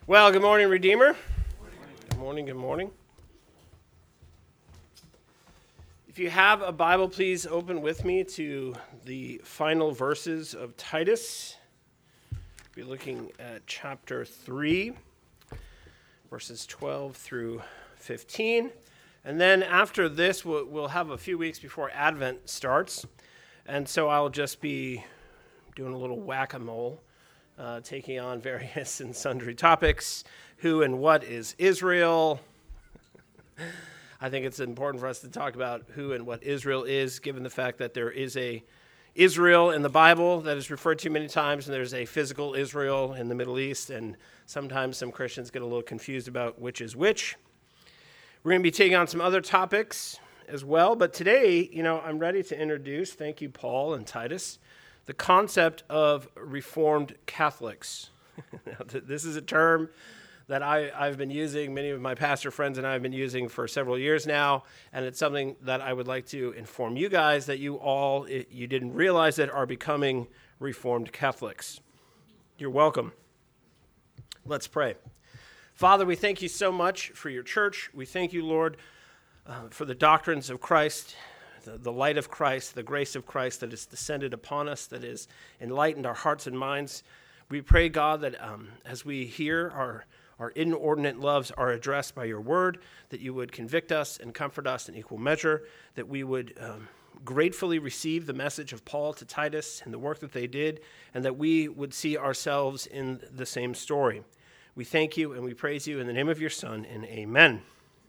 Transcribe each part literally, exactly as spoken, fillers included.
Well, good morning, Redeemer. Good morning, good morning. If you have a Bible, please open with me to the final verses of Titus. We'll be looking at chapter three, verses twelve through fifteen. And then after this, we'll, we'll have a few weeks before Advent starts. And so I'll just be doing a little whack-a-mole. Uh, taking on various and sundry topics. Who and what is Israel? I think it's important for us to talk about who and what Israel is, given the fact that there is a Israel in the Bible that is referred to many times, and there's a physical Israel in the Middle East, and sometimes some Christians get a little confused about which is which. We're going to be taking on some other topics as well, but today, you know, I'm ready to introduce, thank you, Paul and Titus, the concept of Reformed Catholics. This is a term that I, I've been using, many of my pastor friends and I have been using for several years now, and it's something that I would like to inform you guys that you all, it, you didn't realize it, are becoming Reformed Catholics. You're welcome. Let's pray. Father, we thank you so much for your church. We thank you, Lord, uh, for the doctrines of Christ, The, the light of Christ, the grace of Christ that has descended upon us, that has enlightened our hearts and minds. We pray, God, that um, as we hear our, our inordinate loves are addressed by your word, that you would convict us and comfort us in equal measure, that we would um, gratefully receive the message of Paul to Titus and the work that they did, and that we would see ourselves in the same story. We thank you and we praise you in the name of your Son, and amen.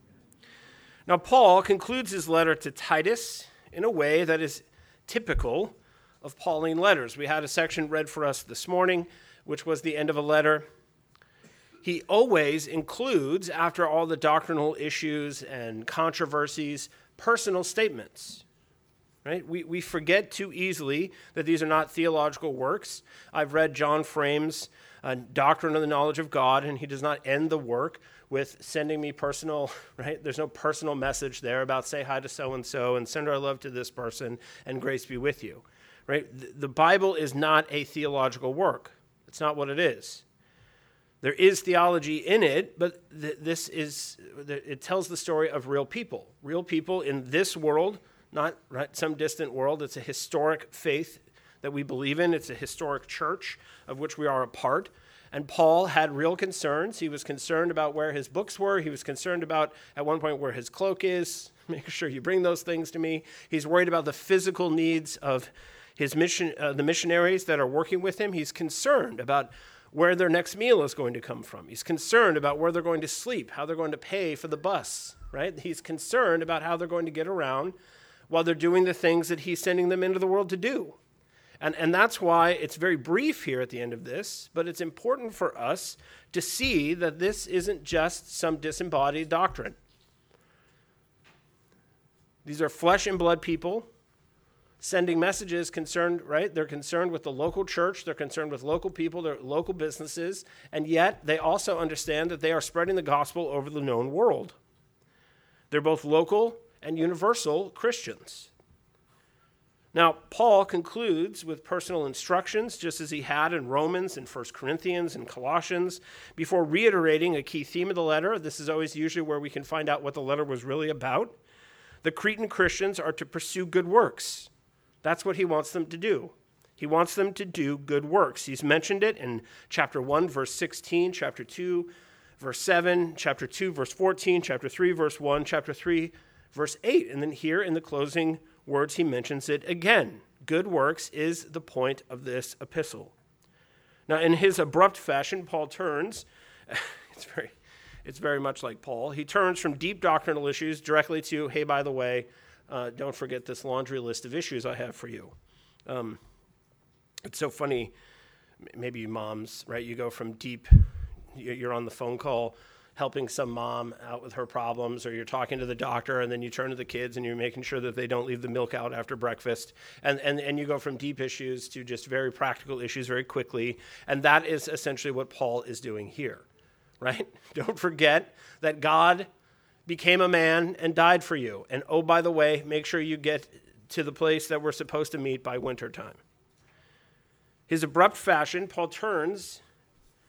Now, Paul concludes his letter to Titus in a way that is typical of Pauline letters. We had a section read for us this morning, which was the end of a letter. He always includes, after all the doctrinal issues and controversies, personal statements. Right? We, we forget too easily that these are not theological works. I've read John Frame's uh, Doctrine of the Knowledge of God, and he does not end the work with sending me personal, right? There's no personal message there about say hi to so-and-so and send our love to this person and grace be with you, right? The Bible is not a theological work. It's not what it is. There is theology in it, but th- this is, it tells the story of real people. Real people in this world, not right, some distant world. It's a historic faith that we believe in. It's a historic church of which we are a part. And Paul had real concerns. He was concerned about where his books were. He was concerned about, at one point, where his cloak is. Make sure you bring those things to me. He's worried about the physical needs of his mission, uh, the missionaries that are working with him. He's concerned about where their next meal is going to come from. He's concerned about where they're going to sleep, how they're going to pay for the bus, right? He's concerned about how they're going to get around while they're doing the things that he's sending them into the world to do. And, and that's why it's very brief here at the end of this, but it's important for us to see that this isn't just some disembodied doctrine. These are flesh and blood people sending messages concerned, right? They're concerned with the local church, they're concerned with local people, their local businesses, and yet they also understand that they are spreading the gospel over the known world. They're both local and universal Christians. Now, Paul concludes with personal instructions, just as he had in Romans and First Corinthians and Colossians, before reiterating a key theme of the letter. This is always usually where we can find out what the letter was really about. The Cretan Christians are to pursue good works. That's what he wants them to do. He wants them to do good works. He's mentioned it in chapter one, verse sixteen, chapter two, verse seven, chapter two, verse fourteen, chapter three, verse one, chapter three, verse eight. And then here in the closing words, he mentions it again. Good works is the point of this epistle. Now, in his abrupt fashion, Paul turns, it's very, it's very much like Paul, he turns from deep doctrinal issues directly to, hey, by the way, uh, don't forget this laundry list of issues I have for you. Um, it's so funny, maybe you moms, right? You go from deep, you're on the phone call helping some mom out with her problems, or you're talking to the doctor, and then you turn to the kids and you're making sure that they don't leave the milk out after breakfast. And, and, and you go from deep issues to just very practical issues very quickly. And that is essentially what Paul is doing here, right? Don't forget that God became a man and died for you. And oh, by the way, make sure you get to the place that we're supposed to meet by wintertime. His abrupt fashion, Paul turns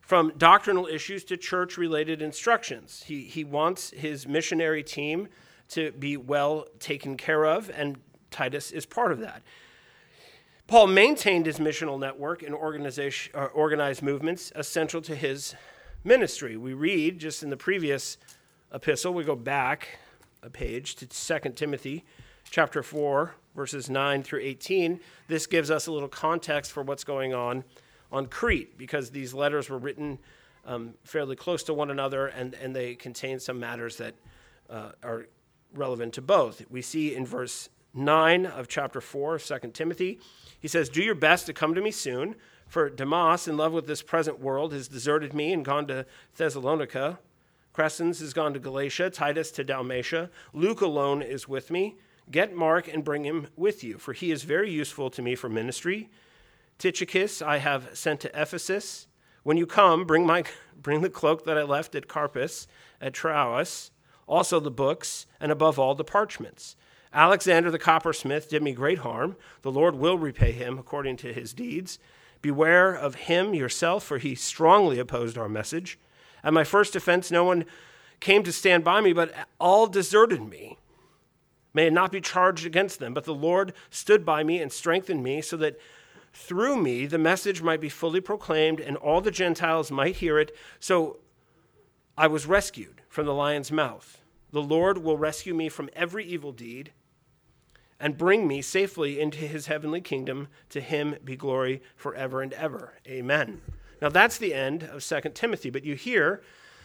from doctrinal issues to church-related instructions. He, he wants his missionary team to be well taken care of, and Titus is part of that. Paul maintained his missional network and organization, uh, organized movements essential to his ministry. We read just in the previous epistle, we go back a page to Second Timothy chapter four, verses nine through eighteen. This gives us a little context for what's going on on Crete, because these letters were written um, fairly close to one another, and, and they contain some matters that uh, are relevant to both. We see in verse nine of chapter four of Second Timothy, he says, "Do your best to come to me soon, for Demas, in love with this present world, has deserted me and gone to Thessalonica. Crescens has gone to Galatia, Titus to Dalmatia. Luke alone is with me. Get Mark and bring him with you, for he is very useful to me for ministry. Tychicus I have sent to Ephesus. When you come, bring my bring the cloak that I left at Carpus, at Troas, also the books, and above all the parchments. Alexander the coppersmith did me great harm. The Lord will repay him according to his deeds. Beware of him yourself, for he strongly opposed our message. At my first offense, no one came to stand by me, but all deserted me. May it not be charged against them, but the Lord stood by me and strengthened me, so that through me the message might be fully proclaimed and all the Gentiles might hear it. So I was rescued from the lion's mouth. The Lord will rescue me from every evil deed and bring me safely into his heavenly kingdom. To him be glory forever and ever. Amen." Now that's the end of Second Timothy, but you hear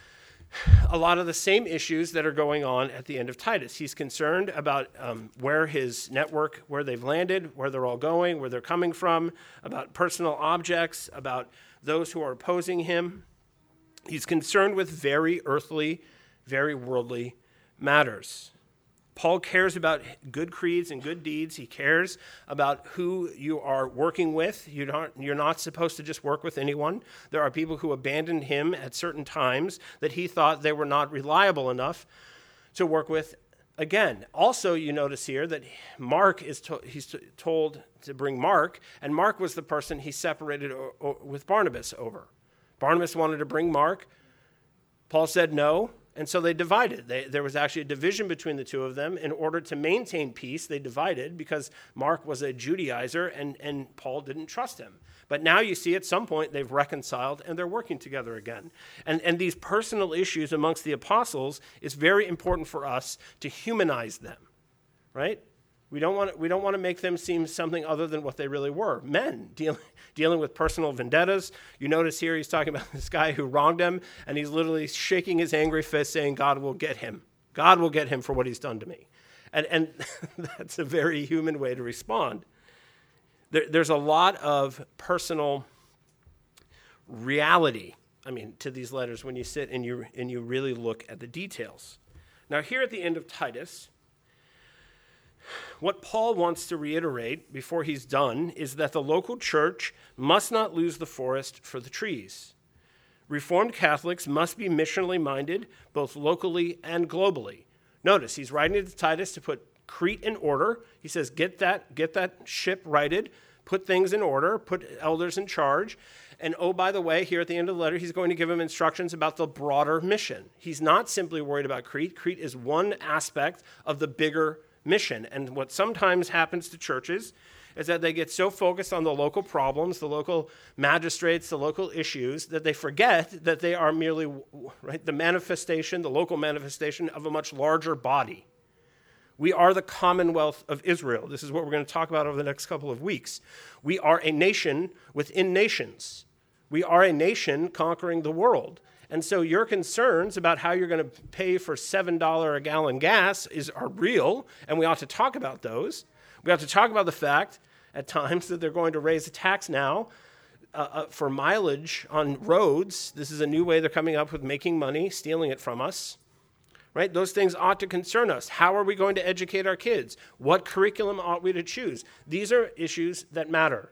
a lot of the same issues that are going on at the end of Titus. He's concerned about um, where his network, where they've landed, where they're all going, where they're coming from, about personal objects, about those who are opposing him. He's concerned with very earthly, very worldly matters. Paul cares about good creeds and good deeds. He cares about who you are working with. You don't, you're not supposed to just work with anyone. There are people who abandoned him at certain times that he thought they were not reliable enough to work with again. Also, you notice here that Mark is to, he's told to bring Mark, and Mark was the person he separated o- o- with Barnabas over. Barnabas wanted to bring Mark. Paul said no. And so they divided. They, there was actually a division between the two of them. In order to maintain peace, they divided because Mark was a Judaizer and, and Paul didn't trust him. But now you see at some point they've reconciled and they're working together again. And, and these personal issues amongst the apostles is very important for us to humanize them, right? We don't want to, we don't want to make them seem something other than what they really were. Men dealing, dealing with personal vendettas. You notice here he's talking about this guy who wronged him, and he's literally shaking his angry fist saying, God will get him. God will get him for what he's done to me. And, and that's a very human way to respond. There, there's a lot of personal reality, I mean, to these letters when you sit and you, and you really look at the details. Now here at the end of Titus, what Paul wants to reiterate before he's done is that the local church must not lose the forest for the trees. Reformed Catholics must be missionally minded, both locally and globally. Notice, he's writing to Titus to put Crete in order. He says, get that, get that ship righted, put things in order, put elders in charge. And oh, by the way, here at the end of the letter, he's going to give him instructions about the broader mission. He's not simply worried about Crete. Crete is one aspect of the bigger mission. And what sometimes happens to churches is that they get so focused on the local problems, the local magistrates, the local issues, that they forget that they are merely, right, the manifestation, the local manifestation of a much larger body. We are the Commonwealth of Israel. This is what we're going to talk about over the next couple of weeks. We are a nation within nations. We are a nation conquering the world. And so your concerns about how you're going to pay for seven dollars a gallon gas is, are real, and we ought to talk about those. We ought to talk about the fact at times that they're going to raise the tax now uh, uh, for mileage on roads. This is a new way they're coming up with making money, stealing it from us. Right? Those things ought to concern us. How are we going to educate our kids? What curriculum ought we to choose? These are issues that matter.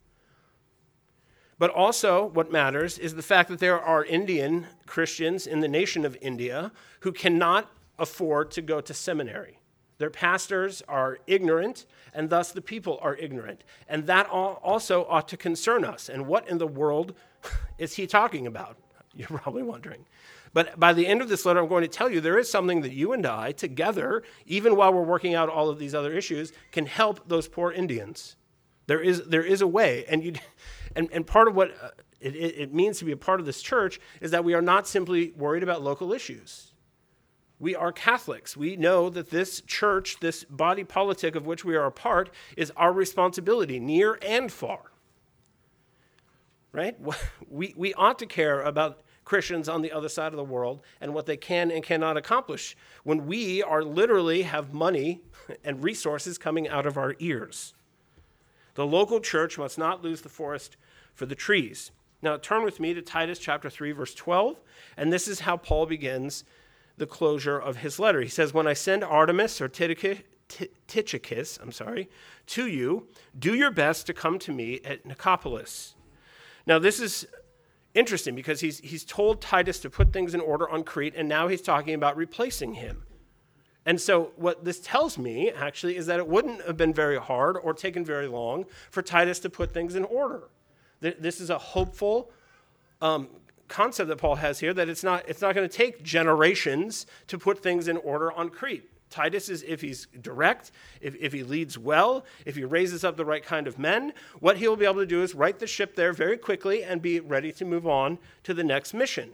But also what matters is the fact that there are Indian Christians in the nation of India who cannot afford to go to seminary. Their pastors are ignorant, and thus the people are ignorant. And that also ought to concern us. And what in the world is he talking about? you're probably wondering. But by the end of this letter, I'm going to tell you there is something that you and I, together, even while we're working out all of these other issues, can help those poor Indians. There is there is a way. And you, and, and part of what it, it means to be a part of this church is that we are not simply worried about local issues. We are Catholics. We know that this church, this body politic of which we are a part, is our responsibility, near and far. Right? We, we ought to care about Christians on the other side of the world and what they can and cannot accomplish when we are literally have money and resources coming out of our ears. The local church must not lose the forest for the trees. Now turn with me to Titus chapter three, verse twelve, and this is how Paul begins the closure of his letter. He says, when I send Artemas or Tychicus, I'm sorry, to you, do your best to come to me at Nicopolis. Now this is interesting because he's he's told Titus to put things in order on Crete, and now he's talking about replacing him. And so what this tells me, actually, is that it wouldn't have been very hard or taken very long for Titus to put things in order. This is a hopeful um, concept that Paul has here, that it's not it's not going to take generations to put things in order on Crete. Titus is, if he's direct, if, if he leads well, if he raises up the right kind of men, what he'll be able to do is right the ship there very quickly and be ready to move on to the next mission.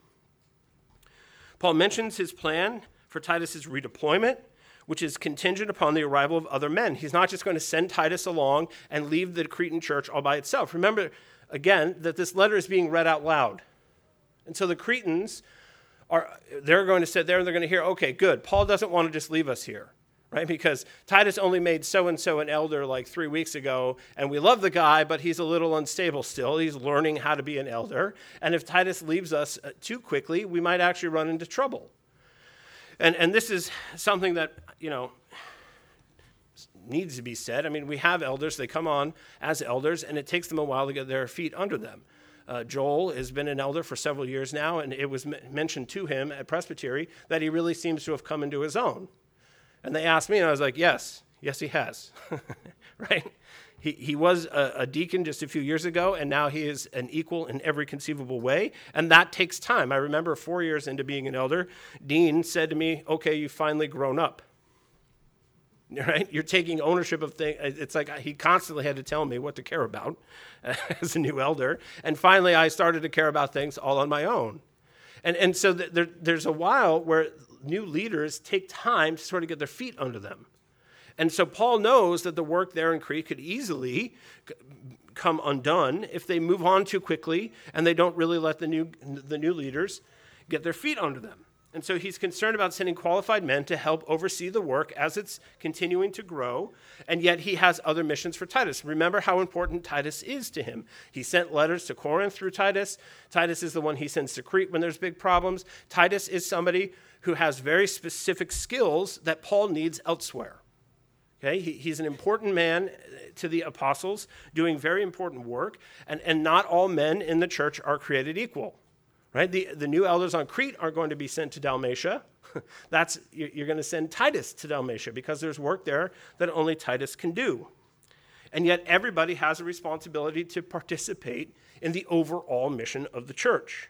Paul mentions his plan for Titus's redeployment, which is contingent upon the arrival of other men. He's not just going to send Titus along and leave the Cretan church all by itself. Remember, again, that this letter is being read out loud. And so the Cretans Are, they're going to sit there and they're going to hear, okay, good. Paul doesn't want to just leave us here, right? Because Titus only made so-and-so an elder like three weeks ago, and we love the guy, but he's a little unstable still. He's learning how to be an elder. And if Titus leaves us too quickly, we might actually run into trouble. And, and this is something that, you know, needs to be said. I mean, we have elders. They come on as elders, and it takes them a while to get their feet under them. Uh, Joel has been an elder for several years now, and it was m- mentioned to him at Presbytery that he really seems to have come into his own. And they asked me, and I was like, yes, yes, he has, right? He he was a, a deacon just a few years ago, and now he is an equal in every conceivable way, and that takes time. I remember four years into being an elder, Dean said to me, okay, you've finally grown up. Right? You're taking ownership of things. It's like he constantly had to tell me what to care about as a new elder. And finally, I started to care about things all on my own. And, and so th- there, there's a while where new leaders take time to sort of get their feet under them. And so Paul knows that the work there in Crete could easily c- come undone if they move on too quickly and they don't really let the new the new leaders get their feet under them. And so he's concerned about sending qualified men to help oversee the work as it's continuing to grow, and yet he has other missions for Titus. Remember how important Titus is to him. He sent letters to Corinth through Titus. Titus is the one he sends to Crete when there's big problems. Titus is somebody who has very specific skills that Paul needs elsewhere. Okay, he, he's an important man to the apostles, doing very important work, and, and not all men in the church are created equal. Right? The, the new elders on Crete are going to be sent to Dalmatia. That's you're going to send Titus to Dalmatia because there's work there that only Titus can do. And yet everybody has a responsibility to participate in the overall mission of the church.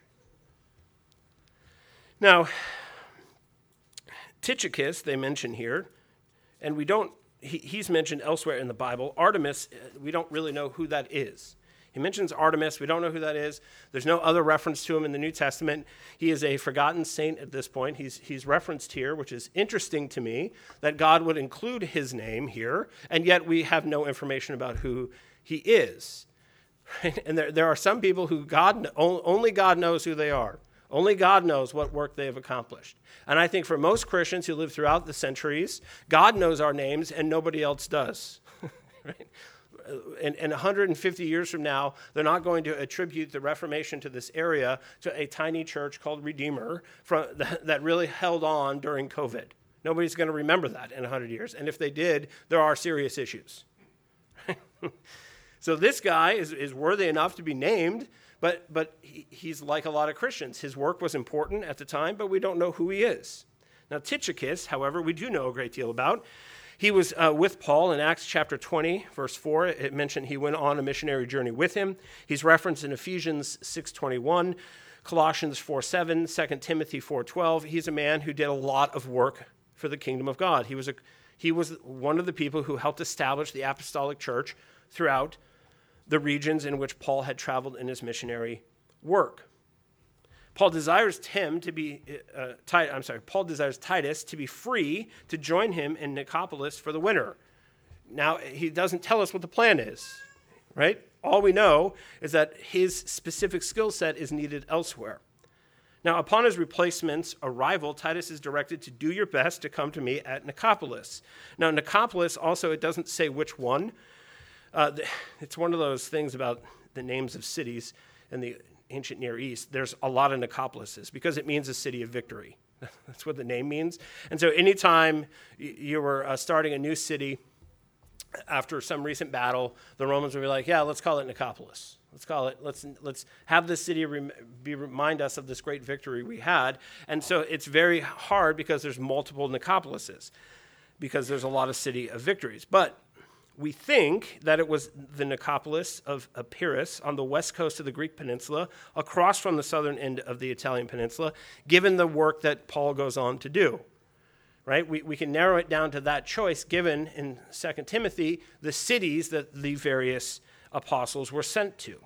Now, Tychicus, they mention here, and we don't, he, he's mentioned elsewhere in the Bible. Artemas, we don't really know who that is. He mentions Artemis. We don't know who that is. There's no other reference to him in the New Testament. He is a forgotten saint at this point. He's, he's referenced here, which is interesting to me, that God would include his name here, and yet we have no information about who he is. Right? And there, there are some people who God only God knows who they are. Only God knows what work they have accomplished. And I think for most Christians who live throughout the centuries, God knows our names and nobody else does. Right? And, and one hundred fifty years from now, they're not going to attribute the Reformation to this area to a tiny church called Redeemer from, that, that really held on during COVID. Nobody's going to remember that in one hundred years. And if they did, there are serious issues. So this guy is, is worthy enough to be named, but, but he, he's like a lot of Christians. His work was important at the time, but we don't know who he is. Now, Tychicus, however, we do know a great deal about. He was uh, with Paul in Acts chapter twenty, verse four. It mentioned he went on a missionary journey with him. He's referenced in Ephesians six twenty-one. Colossians four seven, Second Timothy four twelve. He's a man who did a lot of work for the kingdom of God. He was a, he was one of the people who helped establish the apostolic church throughout the regions in which Paul had traveled in his missionary work. Paul desires Tim to be, uh, Tit- I'm sorry, Paul desires Titus to be free to join him in Nicopolis for the winter. Now, he doesn't tell us what the plan is, right? All we know is that his specific skill set is needed elsewhere. Now, upon his replacement's arrival, Titus is directed to do your best to come to me at Nicopolis. Now, Nicopolis also, it doesn't say which one. Uh, it's one of those things about the names of cities in the ancient Near East. There's a lot of Nicopolises because it means a city of victory. That's what the name means. And so anytime you were uh, starting a new city after some recent battle, the Romans would be like, yeah, let's call it Nicopolis. Let's call it, let's let's have this city rem- be remind us of this great victory we had. And so it's very hard because there's multiple Nicopolises, because there's a lot of city of victories. But we think that it was the Nicopolis of Epirus on the west coast of the Greek peninsula, across from the southern end of the Italian peninsula, given the work that Paul goes on to do. Right? We, we can narrow it down to that choice given in Second Timothy the cities that the various apostles were sent to.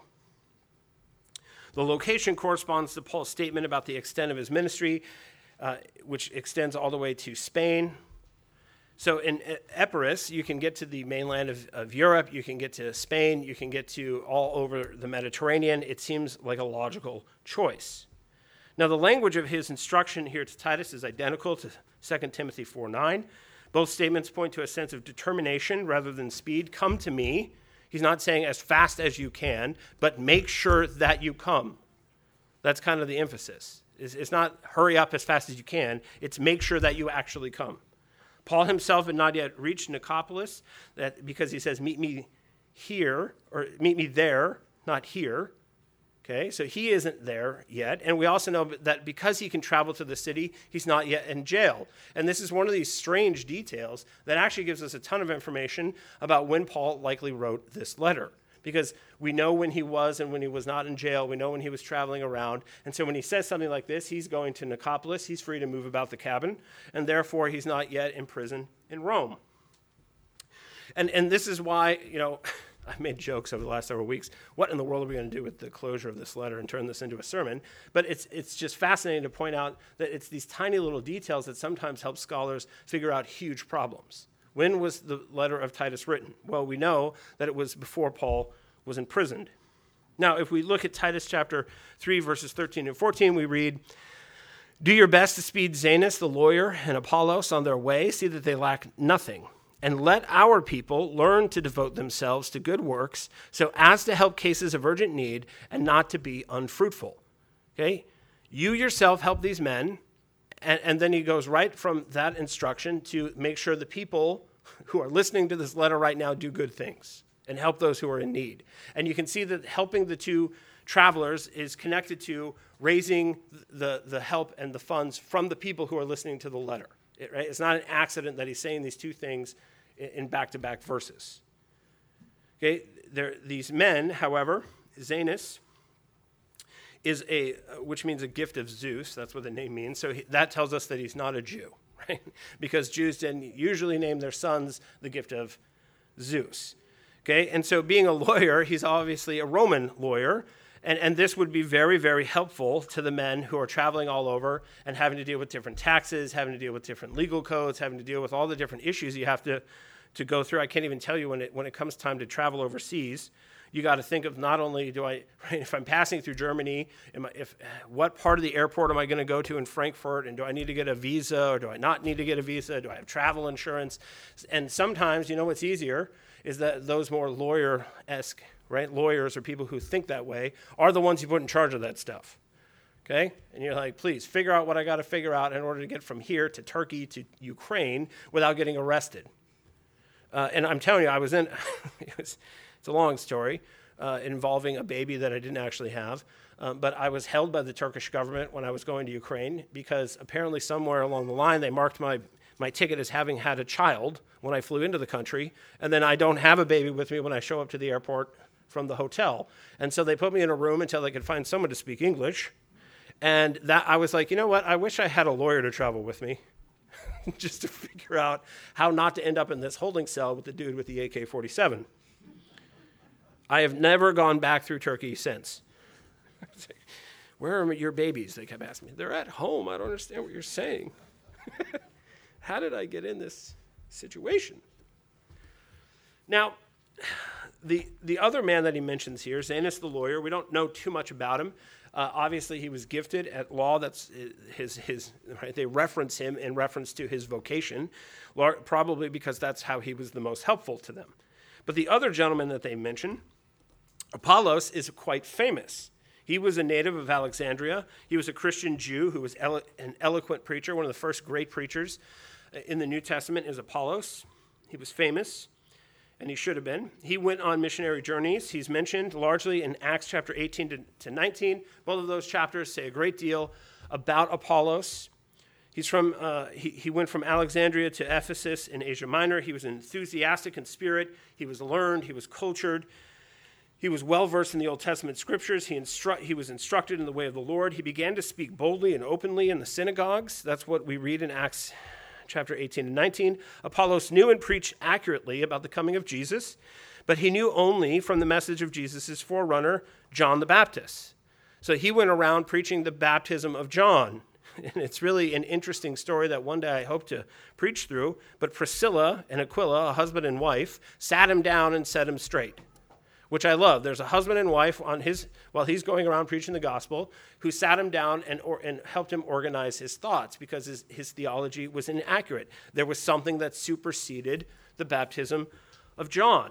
The location corresponds to Paul's statement about the extent of his ministry, uh, which extends all the way to Spain. So in Epirus, you can get to the mainland of, of Europe, you can get to Spain, you can get to all over the Mediterranean. It seems like a logical choice. Now, the language of his instruction here to Titus is identical to Second Timothy four nine. Both statements point to a sense of determination rather than speed. Come to me. He's not saying as fast as you can, but make sure that you come. That's kind of the emphasis. It's, it's not hurry up as fast as you can. It's make sure that you actually come. Paul himself had not yet reached Nicopolis, that because he says, meet me here, or meet me there, not here. Okay, so he isn't there yet. And we also know that because he can travel to the city, he's not yet in jail. And this is one of these strange details that actually gives us a ton of information about when Paul likely wrote this letter. Because we know when he was and when he was not in jail. We know when he was traveling around. And so when he says something like this, he's going to Nicopolis. He's free to move about the cabin. And therefore, he's not yet in prison in Rome. And and this is why, you know, I've made jokes over the last several weeks. What in the world are we going to do with the closure of this letter and turn this into a sermon? But it's it's just fascinating to point out that it's these tiny little details that sometimes help scholars figure out huge problems. When was the letter of Titus written? Well, we know that it was before Paul was imprisoned. Now, if we look at Titus chapter three, verses thirteen and fourteen, we read, do your best to speed Zenas, the lawyer, and Apollos on their way. See that they lack nothing. And let our people learn to devote themselves to good works so as to help cases of urgent need and not to be unfruitful. Okay? You yourself help these men. And, and then he goes right from that instruction to make sure the people who are listening to this letter right now do good things and help those who are in need. And you can see that helping the two travelers is connected to raising the, the help and the funds from the people who are listening to the letter. It, right? It's not an accident that he's saying these two things in, in back-to-back verses. Okay, there, these men, however, Zenas is a, which means a gift of Zeus. That's what the name means. So he, that tells us that he's not a Jew, right? Because Jews didn't usually name their sons the gift of Zeus. Okay, and so being a lawyer, he's obviously a Roman lawyer, and, and this would be very, very helpful to the men who are traveling all over and having to deal with different taxes, having to deal with different legal codes, having to deal with all the different issues you have to, to go through. I can't even tell you when it when it comes time to travel overseas. You got to think of not only do I, right, if I'm passing through Germany, am I, if what part of the airport am I going to go to in Frankfurt, and do I need to get a visa or do I not need to get a visa? Do I have travel insurance? And sometimes, you know what's easier is that those more lawyer-esque, right, lawyers or people who think that way are the ones you put in charge of that stuff, okay? And you're like, please, figure out what I got to figure out in order to get from here to Turkey to Ukraine without getting arrested. Uh, and I'm telling you, I was in, it was, it's a long story uh, involving a baby that I didn't actually have. Um, but I was held by the Turkish government when I was going to Ukraine because apparently somewhere along the line they marked my, my ticket as having had a child when I flew into the country. And then I don't have a baby with me when I show up to the airport from the hotel. And so they put me in a room until they could find someone to speak English. And that I was like, you know what? I wish I had a lawyer to travel with me just to figure out how not to end up in this holding cell with the dude with the A K forty-seven. I have never gone back through Turkey since. Where are your babies? They kept asking me. They're at home. I don't understand what you're saying. How did I get in this situation? Now, the the other man that he mentions here, Zenas the lawyer, we don't know too much about him. Uh, obviously, he was gifted at law. That's his, his right? They reference him in reference to his vocation, probably because that's how he was the most helpful to them. But the other gentleman that they mention, Apollos, is quite famous. He was a native of Alexandria. He was a Christian Jew who was elo- an eloquent preacher. One of the first great preachers in the New Testament is Apollos. He was famous, and he should have been. He went on missionary journeys. He's mentioned largely in Acts chapter eighteen to, to nineteen. Both of those chapters say a great deal about Apollos. He's from. Uh, he, he went from Alexandria to Ephesus in Asia Minor. He was enthusiastic in spirit. He was learned. He was cultured. He was well-versed in the Old Testament scriptures. He, instru- he was instructed in the way of the Lord. He began to speak boldly and openly in the synagogues. That's what we read in Acts chapter eighteen and nineteen. Apollos knew and preached accurately about the coming of Jesus, but he knew only from the message of Jesus' forerunner, John the Baptist. So he went around preaching the baptism of John. And it's really an interesting story that one day I hope to preach through. But Priscilla and Aquila, a husband and wife, sat him down and set him straight, which I love. There's a husband and wife on his while he's going around preaching the gospel who sat him down and, or, and helped him organize his thoughts because his, his theology was inaccurate. There was something that superseded the baptism of John.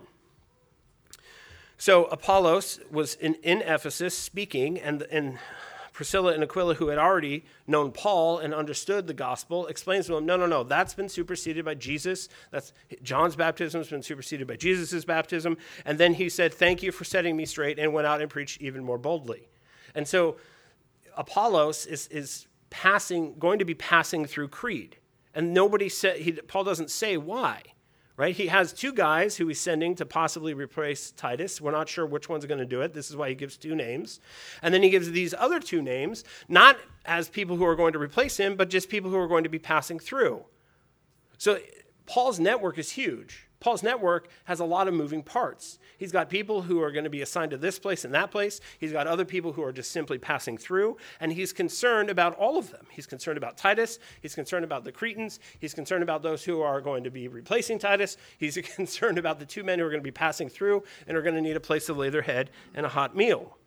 So Apollos was in, in Ephesus speaking, and, and Priscilla and Aquila, who had already known Paul and understood the gospel, explains to him, no, no, no, that's been superseded by Jesus. That's John's baptism has been superseded by Jesus' baptism. And then he said, thank you for setting me straight, and went out and preached even more boldly. And so Apollos is, is passing, going to be passing through Crete. And nobody said, he, Paul doesn't say why. Right? He has two guys who he's sending to possibly replace Titus. We're not sure which one's going to do it. This is why he gives two names. And then he gives these other two names, not as people who are going to replace him, but just people who are going to be passing through. So Paul's network is huge. Paul's network has a lot of moving parts. He's got people who are going to be assigned to this place and that place. He's got other people who are just simply passing through, and he's concerned about all of them. He's concerned about Titus. He's concerned about the Cretans. He's concerned about those who are going to be replacing Titus. He's concerned about the two men who are going to be passing through and are going to need a place to lay their head and a hot meal.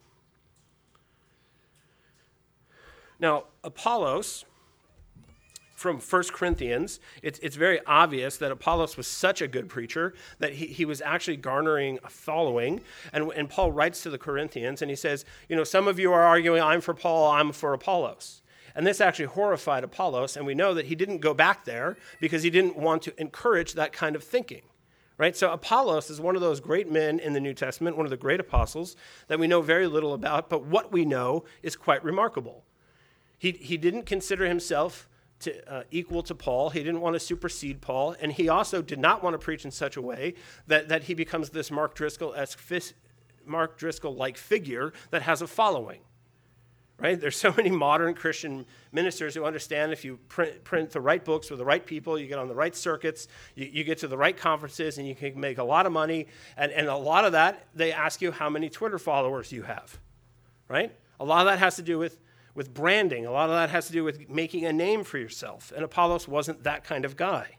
Now, Apollos, from First Corinthians, it's, it's very obvious that Apollos was such a good preacher that he, he was actually garnering a following. And, and Paul writes to the Corinthians and he says, you know, some of you are arguing, I'm for Paul, I'm for Apollos. And this actually horrified Apollos, and we know that he didn't go back there because he didn't want to encourage that kind of thinking. Right? So Apollos is one of those great men in the New Testament, one of the great apostles that we know very little about, but what we know is quite remarkable. He, he didn't consider himself To, uh, equal to Paul. He didn't want to supersede Paul, and he also did not want to preach in such a way that, that he becomes this Mark Driscoll-esque, Mark Driscoll-like figure that has a following. Right? There's so many modern Christian ministers who understand if you print, print the right books with the right people, you get on the right circuits, you, you get to the right conferences, and you can make a lot of money. And, and a lot of that, they ask you how many Twitter followers you have. Right? A lot of that has to do with with branding. A lot of that has to do with making a name for yourself. And Apollos wasn't that kind of guy.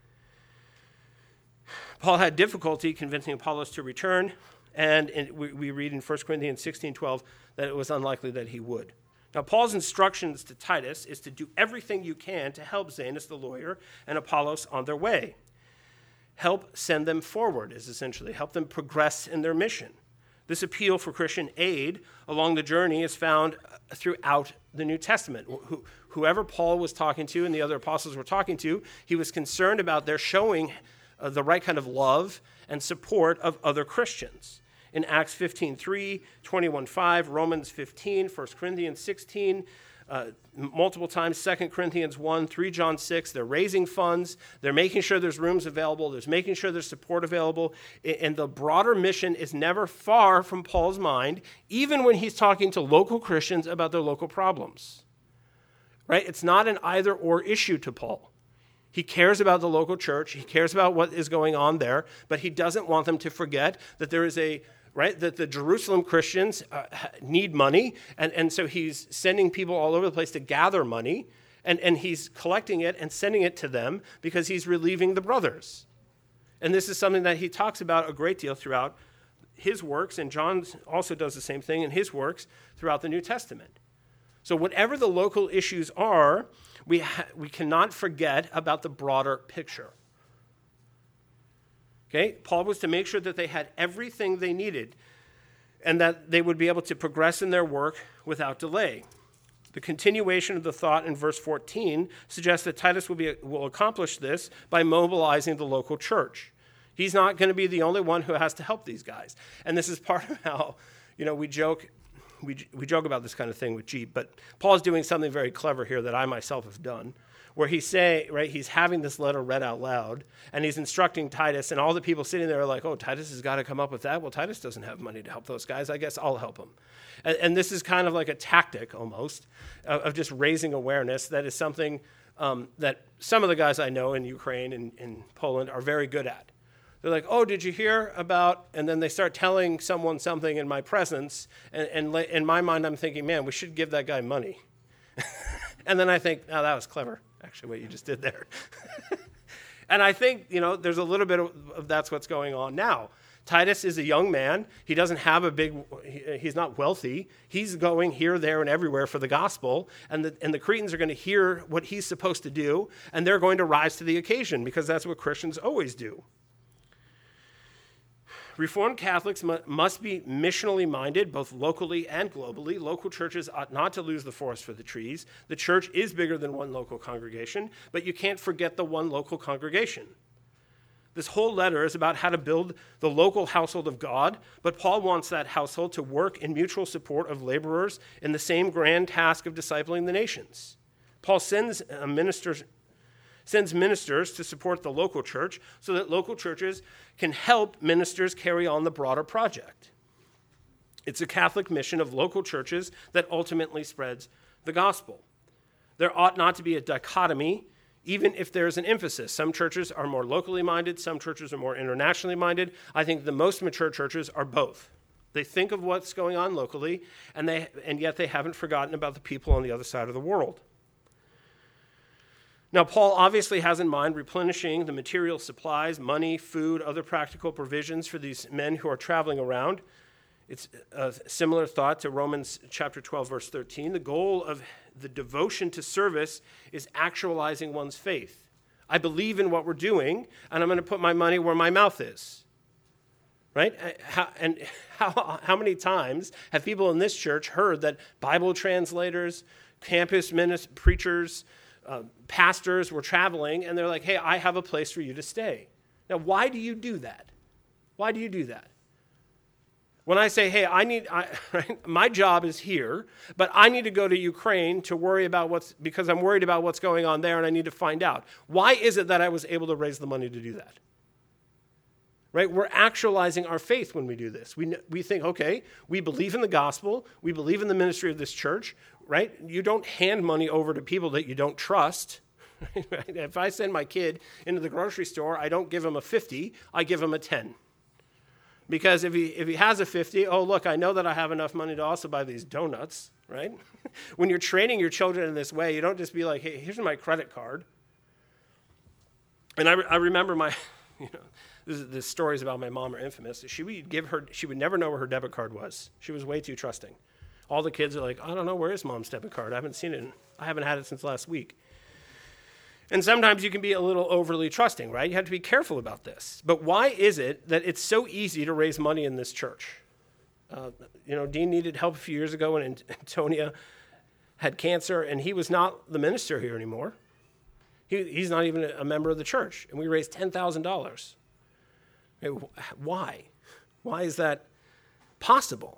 Paul had difficulty convincing Apollos to return, and in, we, we read in First Corinthians sixteen twelve that it was unlikely that he would. Now, Paul's instructions to Titus is to do everything you can to help Zenas the lawyer and Apollos on their way. Help send them forward is essentially, help them progress in their mission. This appeal for Christian aid along the journey is found throughout the New Testament. Wh- whoever Paul was talking to and the other apostles were talking to, he was concerned about their showing uh, the right kind of love and support of other Christians. In Acts fifteen three, twenty-one five, Romans fifteen, First Corinthians sixteen, uh, multiple times, Second Corinthians one, three John six. They're raising funds. They're making sure there's rooms available. There's making sure there's support available. And the broader mission is never far from Paul's mind, even when he's talking to local Christians about their local problems. Right? It's not an either or issue to Paul. He cares about the local church. He cares about what is going on there, but he doesn't want them to forget that there is a right? That the Jerusalem Christians uh, need money, and, and so he's sending people all over the place to gather money, and, and he's collecting it and sending it to them because he's relieving the brothers. And this is something that he talks about a great deal throughout his works, and John also does the same thing in his works throughout the New Testament. So whatever the local issues are, we, ha- we cannot forget about the broader picture. Okay, Paul was to make sure that they had everything they needed and that they would be able to progress in their work without delay. The continuation of the thought in verse fourteen suggests that Titus will, be, will accomplish this by mobilizing the local church. He's not going to be the only one who has to help these guys. And this is part of how, you know, we joke, we, we joke about this kind of thing with Jeep, but Paul's doing something very clever here that I myself have done, where he's saying, right, he's having this letter read out loud, and he's instructing Titus, and all the people sitting there are like, oh, Titus has got to come up with that? Well, Titus doesn't have money to help those guys. I guess I'll help him. And, and this is kind of like a tactic, almost, of, of just raising awareness. That is something um, that some of the guys I know in Ukraine and in Poland are very good at. They're like, oh, did you hear about, and then they start telling someone something in my presence, and, and in my mind I'm thinking, man, we should give that guy money. And then I think, oh, that was clever. Actually, what you just did there. And I think, you know, there's a little bit of, of that's what's going on now. Titus is a young man. He doesn't have a big, he, he's not wealthy. He's going here, there, and everywhere for the gospel. And the, and the Cretans are going to hear what he's supposed to do, and they're going to rise to the occasion because that's what Christians always do. Reformed Catholics mu- must be missionally minded, both locally and globally. Local churches ought not to lose the forest for the trees. The church is bigger than one local congregation, but you can't forget the one local congregation. This whole letter is about how to build the local household of God, but Paul wants that household to work in mutual support of laborers in the same grand task of discipling the nations. Paul sends uh, ministers sends ministers to support the local church so that local churches can help ministers carry on the broader project. It's a Catholic mission of local churches that ultimately spreads the gospel. There ought not to be a dichotomy, even if there's an emphasis. Some churches are more locally minded, some churches are more internationally minded. I think the most mature churches are both. They think of what's going on locally, and they and yet they haven't forgotten about the people on the other side of the world. Now, Paul obviously has in mind replenishing the material supplies, money, food, other practical provisions for these men who are traveling around. It's a similar thought to Romans chapter twelve, verse thirteen. The goal of the devotion to service is actualizing one's faith. I believe in what we're doing, and I'm going to put my money where my mouth is. Right? How, and how, how many times have people in this church heard that Bible translators, campus ministers, preachers, Uh, pastors were traveling, and they're like, hey, I have a place for you to stay. Now, why do you do that? Why do you do that? When I say, hey, I need, I, right, my job is here, but I need to go to Ukraine to worry about what's, because I'm worried about what's going on there, and I need to find out. Why is it that I was able to raise the money to do that? Right? We're actualizing our faith when we do this. We, we think, okay, we believe in the gospel. We believe in the ministry of this church, right? You don't hand money over to people that you don't trust. Right? If I send my kid into the grocery store, I don't give him a fifty, I give him a ten. Because if he, if he has a fifty, oh, look, I know that I have enough money to also buy these donuts, right? When you're training your children in this way, you don't just be like, hey, here's my credit card. And I, I remember my, you know, This, this stories about my mom are infamous. She would give her, she would never know where her debit card was. She was way too trusting. All the kids are like, I don't know, where is mom's debit card? I haven't seen it. In, I haven't had it since last week. And sometimes you can be a little overly trusting, right? You have to be careful about this. But why is it that it's so easy to raise money in this church? Uh, you know, Dean needed help a few years ago when Antonia had cancer, and he was not the minister here anymore. He, he's not even a member of the church, and we raised ten thousand dollars. Why? Why is that possible?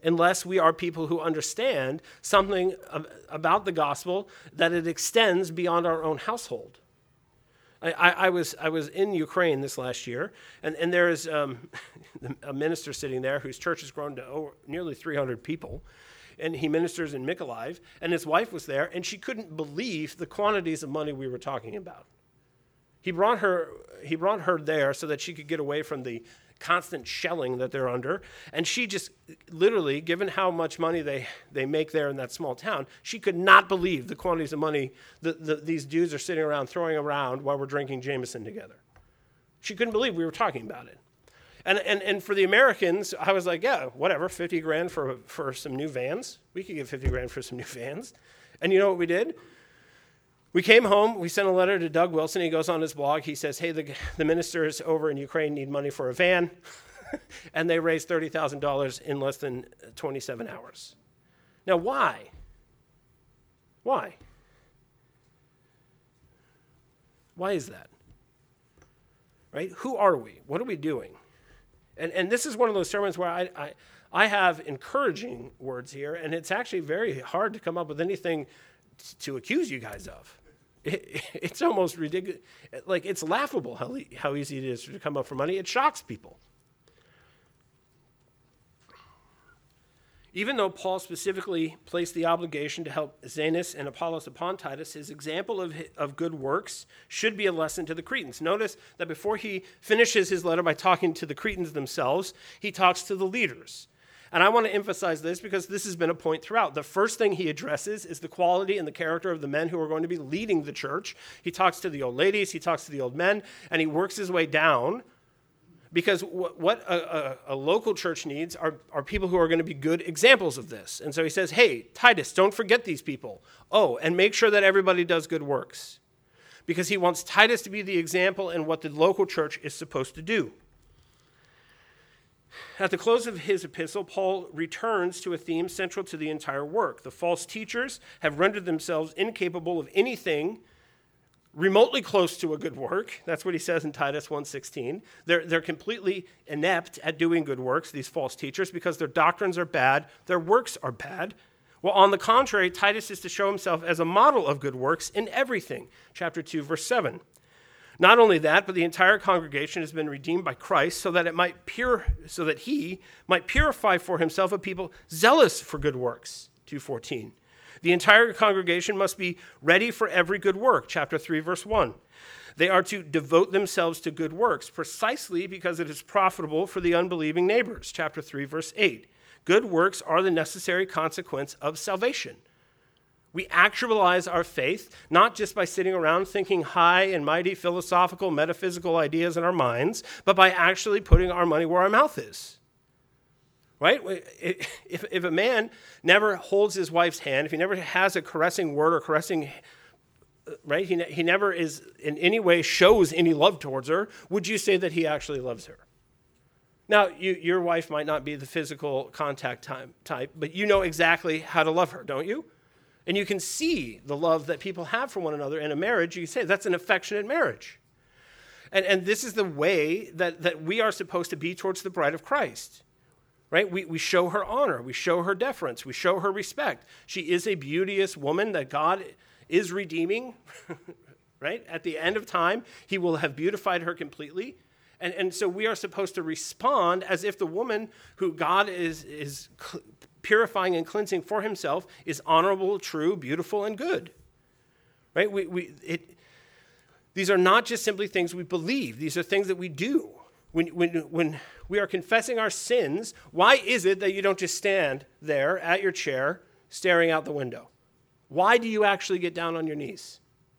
unless we are people who understand something about the gospel, that it extends beyond our own household. I, I, I was I was in Ukraine this last year, and, and there is um, a minister sitting there whose church has grown to over, nearly three hundred people, and he ministers in Mykolaiv, and his wife was there, and she couldn't believe the quantities of money we were talking about. He brought her he brought her there so that she could get away from the constant shelling that they're under, and she just literally, given how much money they, they make there in that small town, she could not believe the quantities of money that the, these dudes are sitting around throwing around while we're drinking Jameson together. She couldn't believe we were talking about it. And and and for the Americans, I was like, yeah, whatever, fifty grand for for some new vans. We could get fifty grand for some new vans. And you know what we did? We came home, we sent a letter to Doug Wilson. He goes on his blog. He says, hey, the, the ministers over in Ukraine need money for a van. And they raised thirty thousand dollars in less than twenty-seven hours. Now, why? Why? Why is that? Right? Who are we? What are we doing? And and this is one of those sermons where I, I, I have encouraging words here, and it's actually very hard to come up with anything t- to accuse you guys of. It, it's almost ridiculous. Like, it's laughable how, how easy it is to come up for money. It shocks people. Even though Paul specifically placed the obligation to help Zenas and Apollos upon Titus, his example of, of good works should be a lesson to the Cretans. Notice that before he finishes his letter by talking to the Cretans themselves, he talks to the leaders. And I want to emphasize this because this has been a point throughout. The first thing he addresses is the quality and the character of the men who are going to be leading the church. He talks to the old ladies, he talks to the old men, and he works his way down. Because what a, a, a local church needs are, are people who are going to be good examples of this. And so he says, hey, Titus, don't forget these people. Oh, and make sure that everybody does good works. Because he wants Titus to be the example in what the local church is supposed to do. At the close of his epistle, Paul returns to a theme central to the entire work. The false teachers have rendered themselves incapable of anything remotely close to a good work. That's what he says in Titus one sixteen. They're, they're completely inept at doing good works, these false teachers, because their doctrines are bad, their works are bad. Well, on the contrary, Titus is to show himself as a model of good works in everything. Chapter two, verse seven. Not only that, but the entire congregation has been redeemed by Christ so that it might pure, so that he might purify for himself a people zealous for good works. two fourteen. The entire congregation must be ready for every good work. Chapter three, verse one. They are to devote themselves to good works precisely because it is profitable for the unbelieving neighbors. Chapter three, verse eight. Good works are the necessary consequence of salvation. We actualize our faith not just by sitting around thinking high and mighty philosophical, metaphysical ideas in our minds, but by actually putting our money where our mouth is. Right? If, if a man never holds his wife's hand, if he never has a caressing word or caressing, right, he, he never is in any way shows any love towards her, would you say that he actually loves her? Now, you, your wife might not be the physical contact time, type, but you know exactly how to love her, don't you? And you can see the love that people have for one another in a marriage. You can say that's an affectionate marriage. And, and this is the way that, that we are supposed to be towards the bride of Christ. Right? We, we show her honor. We show her deference. We show her respect. She is a beauteous woman that God is redeeming. Right? At the end of time, he will have beautified her completely. And, and so we are supposed to respond as if the woman who God is, is purifying and cleansing for himself is honorable, true, beautiful, and good. Right? We, we, it, these are not just simply things we believe. These are things that we do. When, when, when we are confessing our sins, why is it that you don't just stand there at your chair staring out the window? Why do you actually get down on your knees?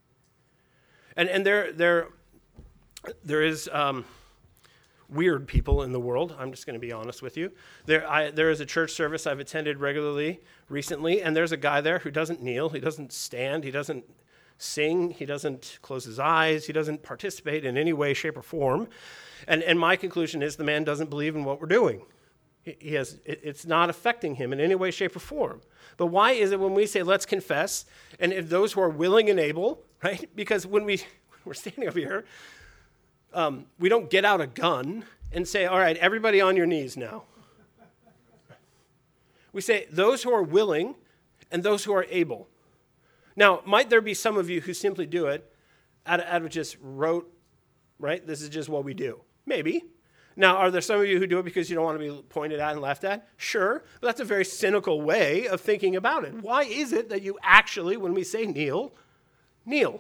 And, and there, there, there is um, weird people in the world. I'm just going to be honest with you. There, I, there is a church service I've attended regularly recently, and there's a guy there who doesn't kneel. He doesn't stand. He doesn't sing. He doesn't close his eyes. He doesn't participate in any way, shape, or form. And, and my conclusion is the man doesn't believe in what we're doing. He, he has, it, it's not affecting him in any way, shape, or form. But why is it when we say, let's confess, and if those who are willing and able, right? Because when we, we're standing over here, um, we don't get out a gun and say, all right, everybody on your knees now. We say those who are willing and those who are able. Now, might there be some of you who simply do it out of, out of just rote, right? This is just what we do. Maybe. Now, are there some of you who do it because you don't want to be pointed at and laughed at? Sure, but that's a very cynical way of thinking about it. Why is it that you actually, when we say kneel, kneel?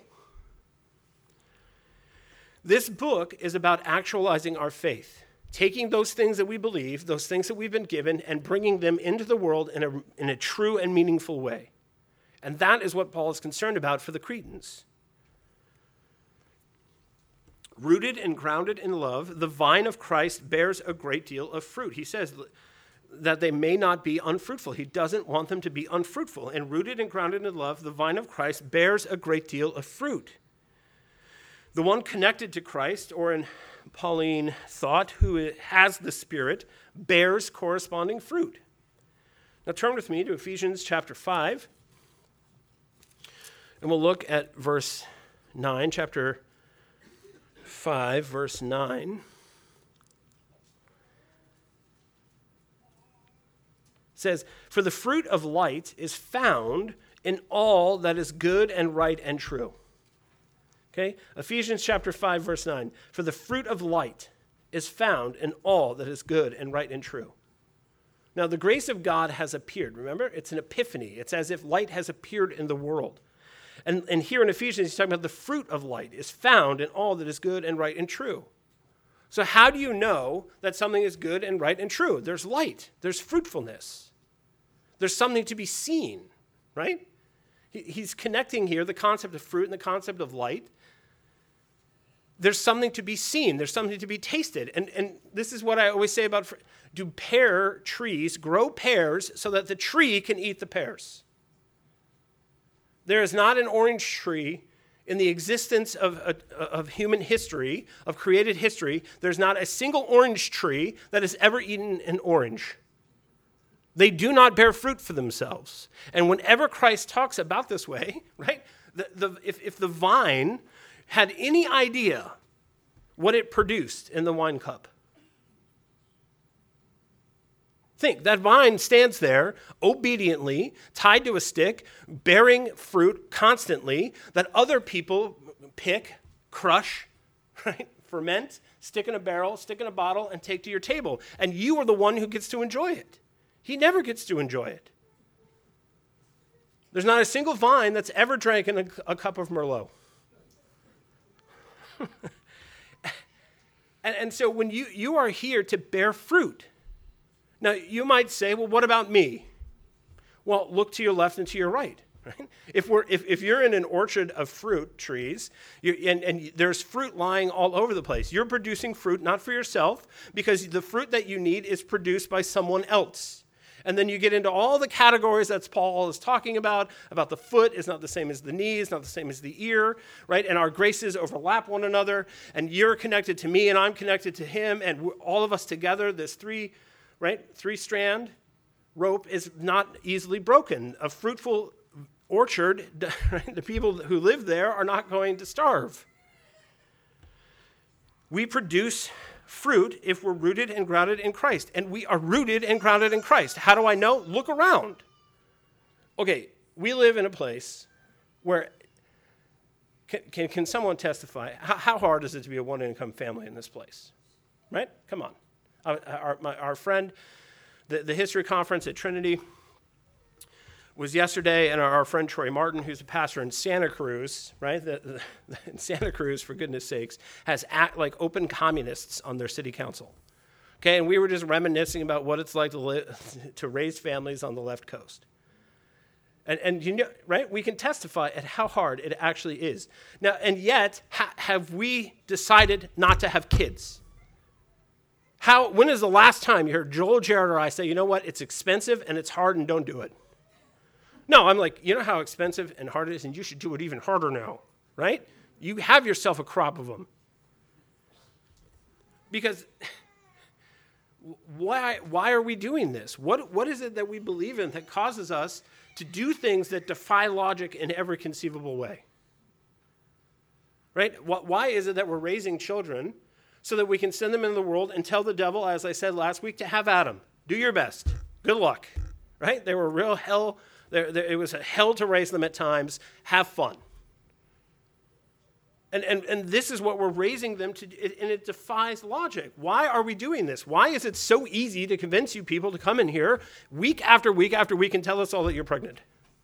This book is about actualizing our faith, taking those things that we believe, those things that we've been given, and bringing them into the world in a, in a true and meaningful way. And that is what Paul is concerned about for the Cretans. Rooted and grounded in love, the vine of Christ bears a great deal of fruit. He says that they may not be unfruitful. He doesn't want them to be unfruitful. And rooted and grounded in love, the vine of Christ bears a great deal of fruit. The one connected to Christ, or in Pauline thought, who has the Spirit, bears corresponding fruit. Now turn with me to Ephesians chapter five, and we'll look at verse nine, chapter five, verse nine. It says, "For the fruit of light is found in all that is good and right and true." Okay? Ephesians chapter five, verse nine. "For the fruit of light is found in all that is good and right and true." Now, the grace of God has appeared. Remember? It's an epiphany. It's as if light has appeared in the world. And, and here in Ephesians, he's talking about the fruit of light is found in all that is good and right and true. So how do you know that something is good and right and true? There's light. There's fruitfulness. There's something to be seen, right? He, he's connecting here the concept of fruit and the concept of light. There's something to be seen. There's something to be tasted. And, and this is what I always say about, do pear trees grow pears so that the tree can eat the pears? There is not an orange tree in the existence of, of, of human history, of created history. There's not a single orange tree that has ever eaten an orange. They do not bear fruit for themselves. And whenever Christ talks about this way, right, the, the, if, if the vine had any idea what it produced in the wine cup, think, that vine stands there obediently, tied to a stick, bearing fruit constantly that other people pick, crush, right, ferment, stick in a barrel, stick in a bottle, and take to your table. And you are the one who gets to enjoy it. He never gets to enjoy it. There's not a single vine that's ever drank in a, a cup of Merlot. and, and so when you, you are here to bear fruit. Now, you might say, well, what about me? Well, look to your left and to your right. Right? If, we're, if, if you're in an orchard of fruit trees, you, and, and there's fruit lying all over the place, you're producing fruit not for yourself, because the fruit that you need is produced by someone else. And then you get into all the categories that Paul is talking about, about the foot is not the same as the knee, is not the same as the ear, right? And our graces overlap one another, and you're connected to me, and I'm connected to him, and we're, all of us together, this three, right, three-strand rope is not easily broken. A fruitful orchard, right, the people who live there are not going to starve. We produce fruit if we're rooted and grounded in Christ. And we are rooted and grounded in Christ. How do I know? Look around. Okay, we live in a place where, can, can, can someone testify? How, how hard is it to be a one-income family in this place? Right? Come on. Our, our, my, our friend, the, the history conference at Trinity was yesterday, and our, our friend Troy Martin, who's a pastor in Santa Cruz, right? The, the, in Santa Cruz, for goodness sakes, has act like open communists on their city council. Okay, and we were just reminiscing about what it's like to live, to raise families on the left coast. And, and you know, right? We can testify at how hard it actually is. Now, and yet, ha, have we decided not to have kids? How? When is the last time you heard Joel, Jared, or I say, you know what? It's expensive and it's hard, and don't do it. No, I'm like, you know how expensive and hard it is, and you should do it even harder now, right? You have yourself a crop of them. Because why, why are we doing this? What, what is it that we believe in that causes us to do things that defy logic in every conceivable way? Right? Why is it that we're raising children so that we can send them into the world and tell the devil, as I said last week, to have at them? Do your best. Good luck. right? They were real hell. They're, they're, it was a hell to raise them at times. Have fun. And, and, and this is what we're raising them to, and it defies logic. Why are we doing this? Why is it so easy to convince you people to come in here week after week after week and tell us all that you're pregnant?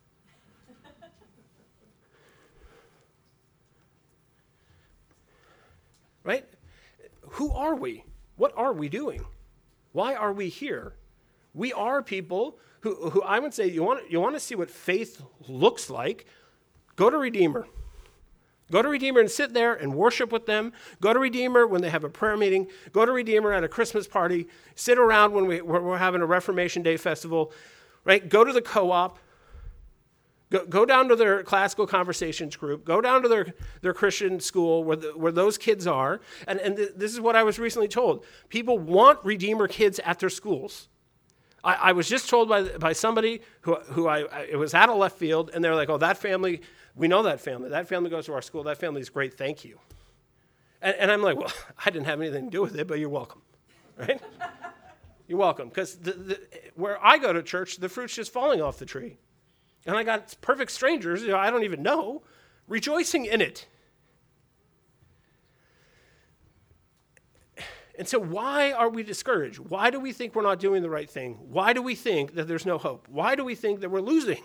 Right? Who are we? What are we doing? Why are we here? We are people who, who I would say, you want, you want to see what faith looks like? Go to Redeemer. Go to Redeemer and sit there and worship with them. Go to Redeemer when they have a prayer meeting. Go to Redeemer at a Christmas party. Sit around when we, we're having a Reformation Day festival. Right? Go to the co-op. Go, go down to their classical conversations group. Go down to their, their Christian school where, the, where those kids are. And, and th- this is what I was recently told. People want Redeemer kids at their schools. I, I was just told by, by somebody who, who I, I it was at a left field, and they're like, oh, that family, we know that family. That family goes to our school. That family is great. Thank you. And, and I'm like, well, I didn't have anything to do with it, but you're welcome. Right? You're welcome. Because the, the, where I go to church, the fruit's just falling off the tree. And I got perfect strangers, you know, I don't even know, rejoicing in it. And so why are we discouraged? Why do we think we're not doing the right thing? Why do we think that there's no hope? Why do we think that we're losing?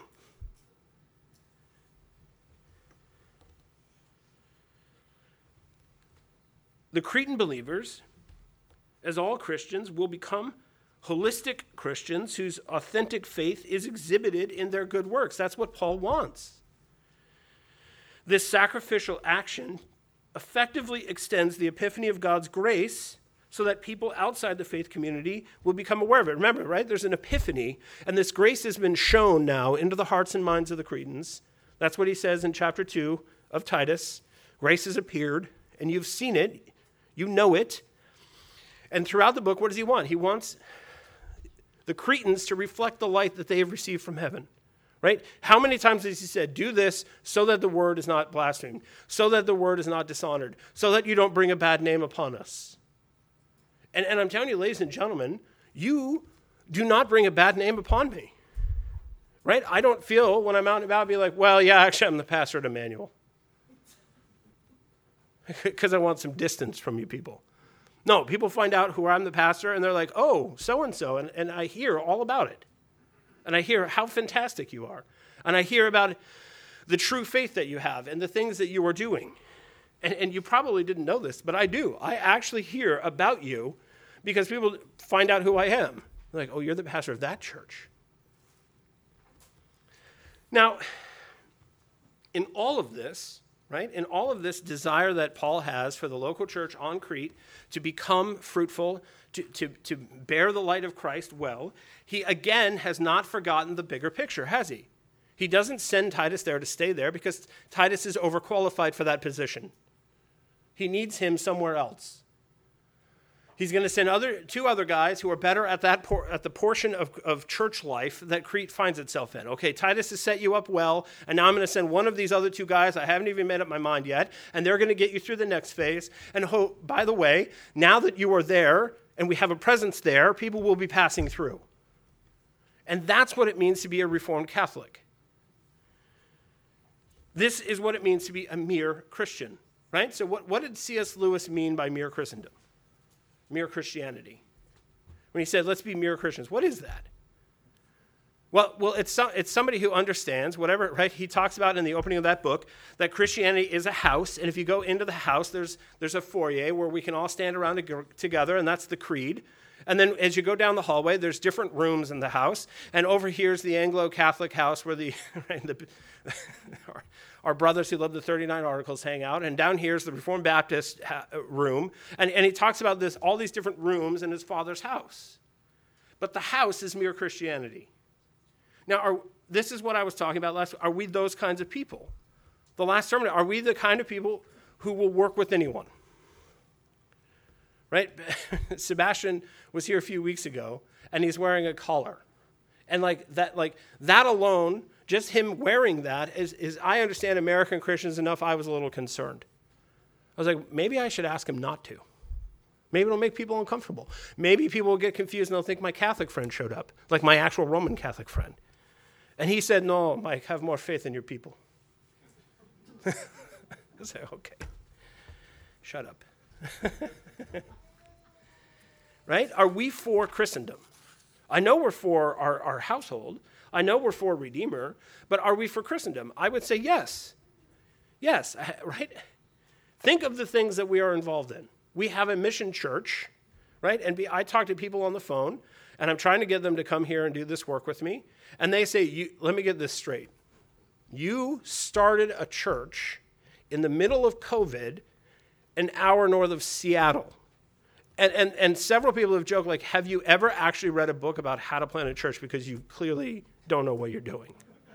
The Cretan believers, as all Christians, will become holistic Christians whose authentic faith is exhibited in their good works. That's what Paul wants. This sacrificial action effectively extends the epiphany of God's grace so that people outside the faith community will become aware of it. Remember, right? There's an epiphany, and this grace has been shown now into the hearts and minds of the Cretans. That's what he says in chapter two of Titus. Grace has appeared, and you've seen it. You know it. And throughout the book, what does he want? He wants the Cretans to reflect the light that they have received from heaven, right? How many times has he said, do this so that the word is not blasphemed, so that the word is not dishonored, so that you don't bring a bad name upon us? And, and I'm telling you, ladies and gentlemen, you do not bring a bad name upon me, right? I don't feel when I'm out and about, be like, well, yeah, actually, I'm the pastor at Emmanuel. Because I want some distance from you people. No, people find out who I'm the pastor, and they're like, oh, so-and-so, and, and I hear all about it. And I hear how fantastic you are. And I hear about the true faith that you have and the things that you are doing. And, and you probably didn't know this, but I do. I actually hear about you because people find out who I am. They're like, oh, you're the pastor of that church. Now, in all of this, right? In all of this desire that Paul has for the local church on Crete to become fruitful, to, to, to bear the light of Christ well, he again has not forgotten the bigger picture, has he? He doesn't send Titus there to stay there because Titus is overqualified for that position. He needs him somewhere else. He's going to send other two other guys who are better at that por- at the portion of, of church life that Crete finds itself in. Okay, Titus has set you up well, and now I'm going to send one of these other two guys. I haven't even made up my mind yet, and they're going to get you through the next phase. And ho- by the way, now that you are there and we have a presence there, people will be passing through. And that's what it means to be a Reformed Catholic. This is what it means to be a mere Christian, right? So what, what did C S Lewis mean by mere Christendom? Mere Christianity. When he said, let's be mere Christians, what is that? Well, well, it's so, it's somebody who understands whatever, right? He talks about in the opening of that book that Christianity is a house, and if you go into the house, there's there's a foyer where we can all stand around together, and that's the creed. And then as you go down the hallway, there's different rooms in the house, and over here's the Anglo-Catholic house where the, right, the our, our brothers who love the thirty-nine Articles hang out, and down here's the Reformed Baptist ha- room, and, and he talks about this, all these different rooms in his father's house. But the house is mere Christianity. Now, are, this is what I was talking about last week. Are we those kinds of people? The last sermon, are we the kind of people who will work with anyone? Right? Sebastian was here a few weeks ago, and he's wearing a collar. And like that, like that alone, just him wearing that is, is, I understand American Christians enough, I was a little concerned. I was like, maybe I should ask him not to. Maybe it'll make people uncomfortable. Maybe people will get confused and they'll think my Catholic friend showed up, like my actual Roman Catholic friend. And he said, no, Mike, have more faith in your people. I say, okay, shut up. Right? Are we for Christendom? I know we're for our, our household. I know we're for Redeemer, but are we for Christendom? I would say yes. Yes, right? Think of the things that we are involved in. We have a mission church, right? And be, I talk to people on the phone, and I'm trying to get them to come here and do this work with me. And they say, you, let me get this straight. You started a church in the middle of COVID, an hour north of Seattle. And, and, and several people have joked, like, have you ever actually read a book about how to plant a church because you clearly don't know what you're doing?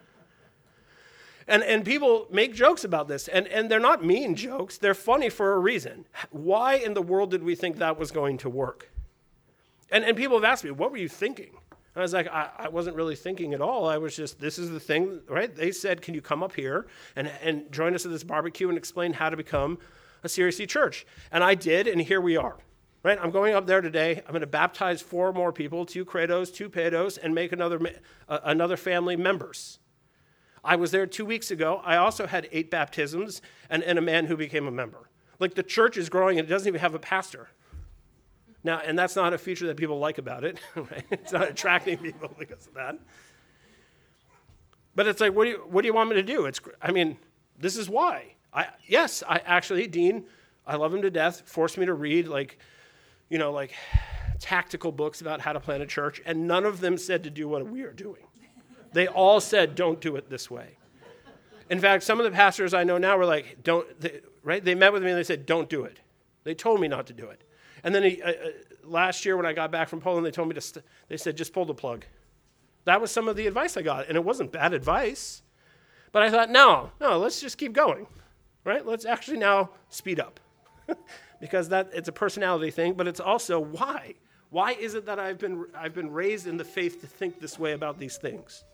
And, and people make jokes about this, and, and they're not mean jokes. They're funny for a reason. Why in the world did we think that was going to work? And, and people have asked me, what were you thinking? And I was like, I, I wasn't really thinking at all. I was just, this is the thing, right? They said, can you come up here and, and join us at this barbecue and explain how to become a C R C church? And I did, and here we are. Right? I'm going up there today. I'm going to baptize four more people, two credos, two pedos, and make another, uh, another family members. I was there two weeks ago. I also had eight baptisms and, and a man who became a member. Like, the church is growing and it doesn't even have a pastor. Now, and that's not a feature that people like about it. Right? It's not attracting people because of that. But it's like, what do you, what do you want me to do? It's, I mean, this is why. I, yes, I actually, Dean, I love him to death, forced me to read, like, you know, like tactical books about how to plant a church, and none of them said to do what we are doing. They all said, don't do it this way. In fact, some of the pastors I know now were like, don't, they, right? They met with me and they said, don't do it. They told me not to do it. And then he, uh, uh, last year when I got back from Poland, they told me to, st- they said, just pull the plug. That was some of the advice I got, and it wasn't bad advice. But I thought, no, no, let's just keep going, right? Let's actually now speed up. Because that it's a personality thing, but it's also why. Why is it that I've been I've been raised in the faith to think this way about these things?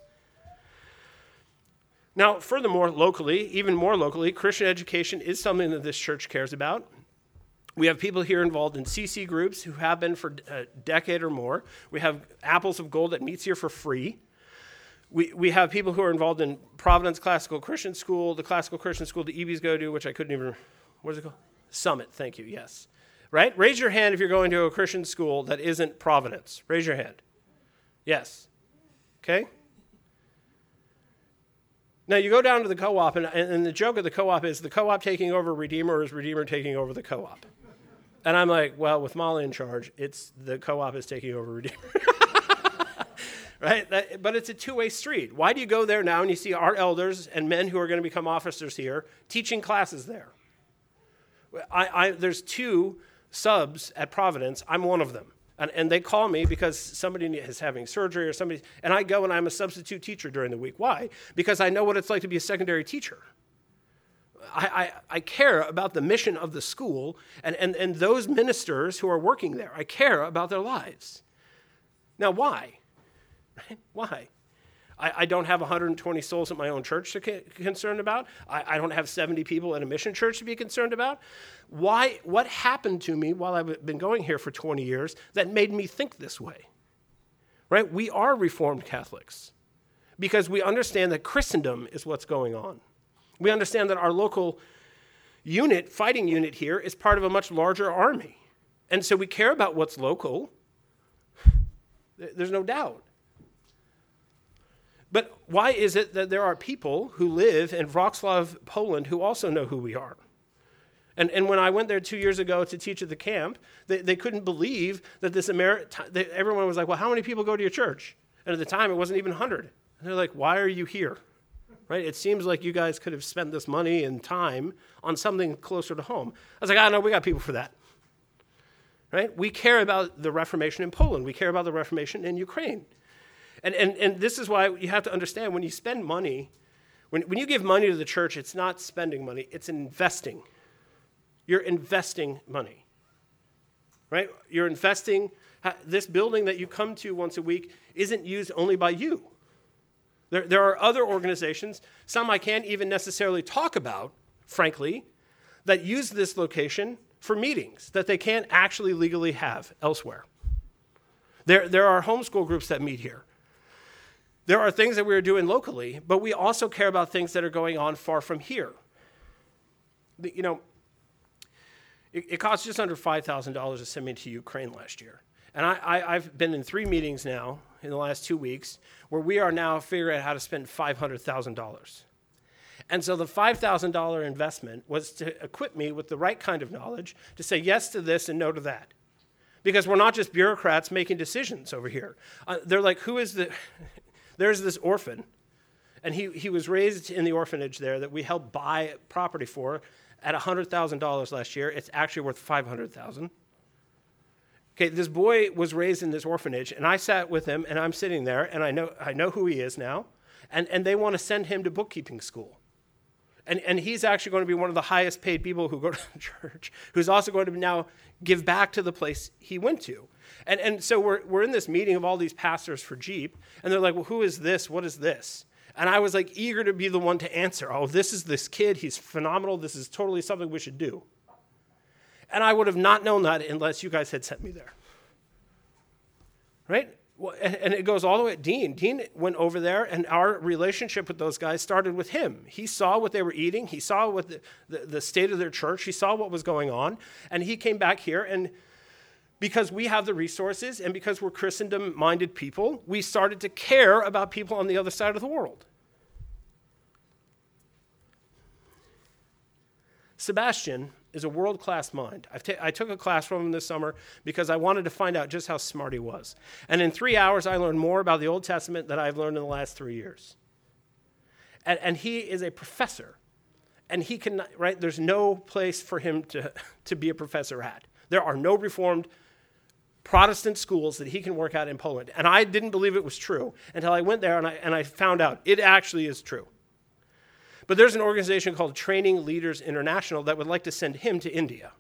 Now, furthermore, locally, even more locally, Christian education is something that this church cares about. We have people here involved in C C groups who have been for a decade or more. We have Apples of Gold that meets here for free. We we have people who are involved in Providence Classical Christian School, the Classical Christian School the E Bs go to, which I couldn't even, what is it called? Summit, thank you, yes. Right? Raise your hand if you're going to a Christian school that isn't Providence. Raise your hand. Yes. Okay? Now, you go down to the co-op, and, and the joke of the co-op is the co-op taking over Redeemer, or is Redeemer taking over the co-op? And I'm like, well, with Molly in charge, it's the co-op is taking over Redeemer. Right? That, but it's a two-way street. Why do you go there now and you see our elders and men who are going to become officers here teaching classes there? I, I, there's two subs at Providence. I'm one of them. And, and they call me because somebody is having surgery or somebody, and I go and I'm a substitute teacher during the week. Why? Because I know what it's like to be a secondary teacher. I, I, I care about the mission of the school and, and, and those ministers who are working there. I care about their lives. Now, why? Right? Why? I, I don't have one hundred twenty souls at my own church to be concerned about. I, I don't have seventy people at a mission church to be concerned about. Why? What happened to me while I've been going here for twenty years that made me think this way? Right? We are Reformed Catholics because we understand that Christendom is what's going on. We understand that our local unit, fighting unit here, is part of a much larger army. And so we care about what's local. There's no doubt. But why is it that there are people who live in Wrocław, Poland, who also know who we are? And, and when I went there two years ago to teach at the camp, they, they couldn't believe that this Ameri- they, everyone was like, well, how many people go to your church? And at the time, it wasn't even one hundred. And they're like, why are you here? Right? It seems like you guys could have spent this money and time on something closer to home. I was like, I know, we got people for that. Right? We care about the Reformation in Poland. We care about the Reformation in Ukraine. And, and and this is why you have to understand when you spend money, when, when you give money to the church, it's not spending money, it's investing. You're investing money, right? You're investing, this building that you come to once a week isn't used only by you. There, there are other organizations, some I can't even necessarily talk about, frankly, that use this location for meetings that they can't actually legally have elsewhere. There, there are homeschool groups that meet here. There are things that we're doing locally, but we also care about things that are going on far from here. The, you know, it, it cost just under five thousand dollars to send me to Ukraine last year. And I, I, I've been in three meetings now in the last two weeks where we are now figuring out how to spend five hundred thousand dollars. And so the five thousand dollars investment was to equip me with the right kind of knowledge to say yes to this and no to that. Because we're not just bureaucrats making decisions over here. Uh, they're like, who is the... There's this orphan, and he, he was raised in the orphanage there that we helped buy property for at one hundred thousand dollars last year. It's actually worth five hundred thousand dollars. Okay, this boy was raised in this orphanage, and I sat with him, and I'm sitting there, and I know I know who he is now, and, and they want to send him to bookkeeping school. And, and he's actually going to be one of the highest paid people who go to church, who's also going to now give back to the place he went to. And, and so we're, we're in this meeting of all these pastors for Jeep, and they're like, well, who is this? What is this? And I was like eager to be the one to answer. Oh, this is this kid. He's phenomenal. This is totally something we should do. And I would have not known that unless you guys had sent me there. Right? And it goes all the way at Dean. Dean went over there, and our relationship with those guys started with him. He saw what they were eating. He saw what the, the, the state of their church. He saw what was going on. And he came back here, and because we have the resources and because we're Christendom-minded people, we started to care about people on the other side of the world. Sebastian is a world-class mind. I've ta- I took a class from him this summer because I wanted to find out just how smart he was. And in three hours, I learned more about the Old Testament than I've learned in the last three years. And, and he is a professor. And he can, right, there's no place for him to, to be a professor at. There are no Reformed Protestant schools that he can work at in Poland. And I didn't believe it was true until I went there and I, and I found out it actually is true. But there's an organization called Training Leaders International that would like to send him to India.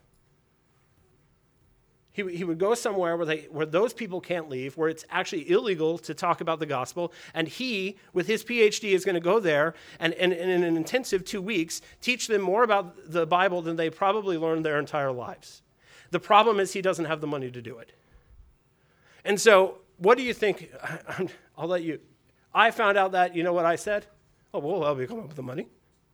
He, he would go somewhere where, they, where those people can't leave, where it's actually illegal to talk about the gospel, and he, with his P H D, is going to go there and, and, and in an intensive two weeks, teach them more about the Bible than they probably learned their entire lives. The problem is he doesn't have the money to do it. And so, what do you think? I'll let you. I found out that, you know what I said? Oh, well, I'll be coming up with the money.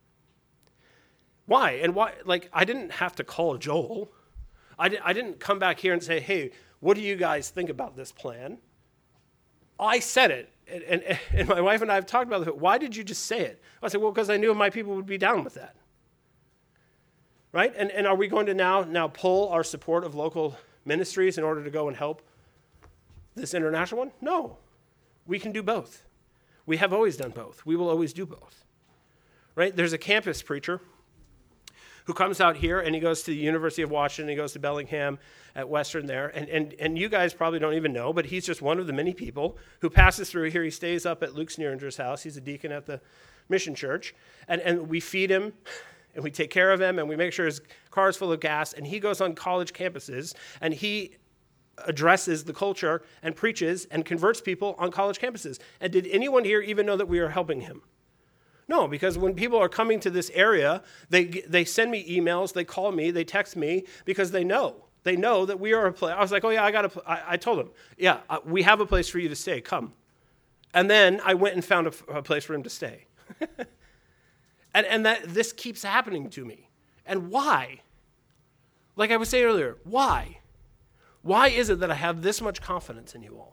Why? And why? Like, I didn't have to call Joel. I, di- I didn't come back here and say, hey, what do you guys think about this plan? I said it. And, and, and my wife and I have talked about it. Why did you just say it? I said, well, because I knew my people would be down with that. Right? And, and are we going to now, now pull our support of local ministries in order to go and help this international one? No. We can do both. We have always done both. We will always do both. Right? There's a campus preacher who comes out here and he goes to the University of Washington, he goes to Bellingham at Western there, and, and, and you guys probably don't even know, but he's just one of the many people who passes through here. He stays up at Luke Sneeringer's house. He's a deacon at the Mission Church, and, and we feed him, and we take care of him, and we make sure his car is full of gas, and he goes on college campuses, and he addresses the culture and preaches and converts people on college campuses. And did anyone here even know that we are helping him? No, because when people are coming to this area, they they send me emails, they call me, they text me because they know. They know that we are a place. I was like, oh yeah, I got a pl-. I, I told them, yeah, uh, we have a place for you to stay, come. And then I went and found a, a place for him to stay. and and that this keeps happening to me. And why? Like I was saying earlier, why? Why is it that I have this much confidence in you all?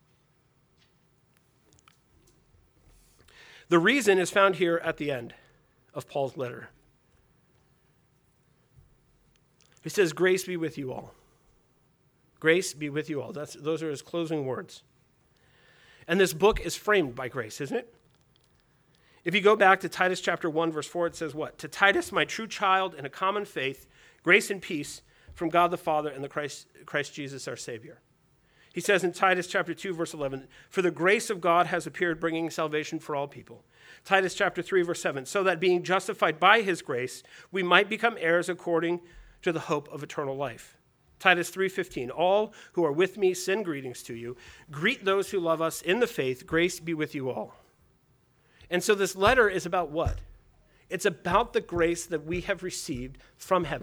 The reason is found here at the end of Paul's letter. He says, grace be with you all. Grace be with you all. That's, those are his closing words. And this book is framed by grace, isn't it? If you go back to Titus chapter one, verse four, it says what? To Titus, my true child in a common faith, grace and peace from God the Father and the Christ, Christ Jesus our Savior. He says in Titus chapter two, verse eleven, for the grace of God has appeared, bringing salvation for all people. Titus chapter three, verse seven, so that being justified by his grace, we might become heirs according to the hope of eternal life. Titus three fifteen, all who are with me send greetings to you. Greet those who love us in the faith. Grace be with you all. And so this letter is about what? It's about the grace that we have received from heaven.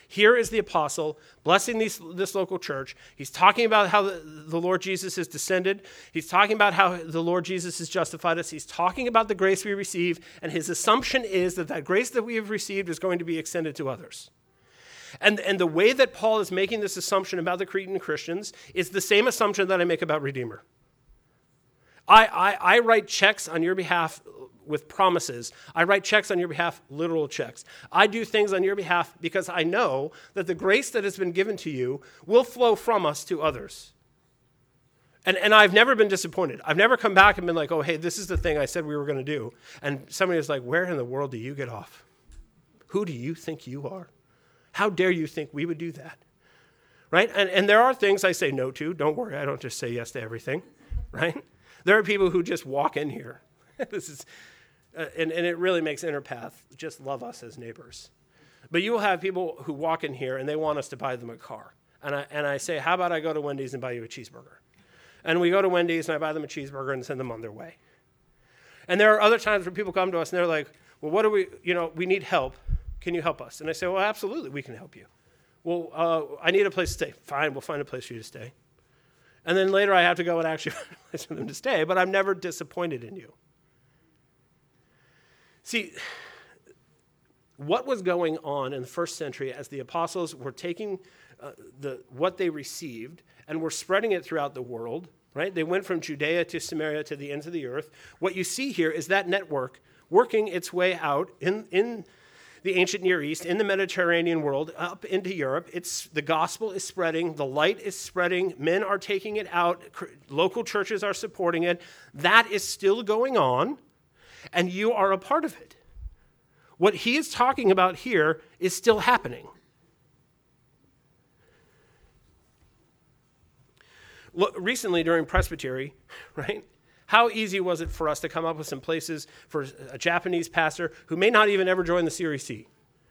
Here is the apostle blessing these, this local church. He's talking about how the, the Lord Jesus has descended. He's talking about how the Lord Jesus has justified us. He's talking about the grace we receive, and his assumption is that that grace that we have received is going to be extended to others. And, and the way that Paul is making this assumption about the Cretan Christians is the same assumption that I make about Redeemer. I, I, I write checks on your behalf with promises. I write checks on your behalf, literal checks. I do things on your behalf because I know that the grace that has been given to you will flow from us to others. And, and I've never been disappointed. I've never come back and been like, oh, hey, this is the thing I said we were going to do. And somebody was like, where in the world do you get off? Who do you think you are? How dare you think we would do that? Right? And, and there are things I say no to. Don't worry, I don't just say yes to everything. Right? There are people who just walk in here. This is, uh, and, and it really makes Interpath just love us as neighbors. But you will have people who walk in here and they want us to buy them a car. And I, and I say, how about I go to Wendy's and buy you a cheeseburger? And we go to Wendy's and I buy them a cheeseburger and send them on their way. And there are other times where people come to us and they're like, well, what do we, you know, we need help. Can you help us? And I say, well, absolutely, we can help you. Well, uh, I need a place to stay. Fine, we'll find a place for you to stay. And then later I have to go and actually find a place for them to stay, but I'm never disappointed in you. See, what was going on in the first century as the apostles were taking uh, the what they received and were spreading it throughout the world, right? They went from Judea to Samaria to the ends of the earth. What you see here is that network working its way out in, in the ancient Near East, in the Mediterranean world, up into Europe. It's the gospel is spreading. The light is spreading. Men are taking it out. Local churches are supporting it. That is still going on, and you are a part of it. What he is talking about here is still happening. Look, recently during Presbytery, right? How easy was it for us to come up with some places for a Japanese pastor who may not even ever join the Series C?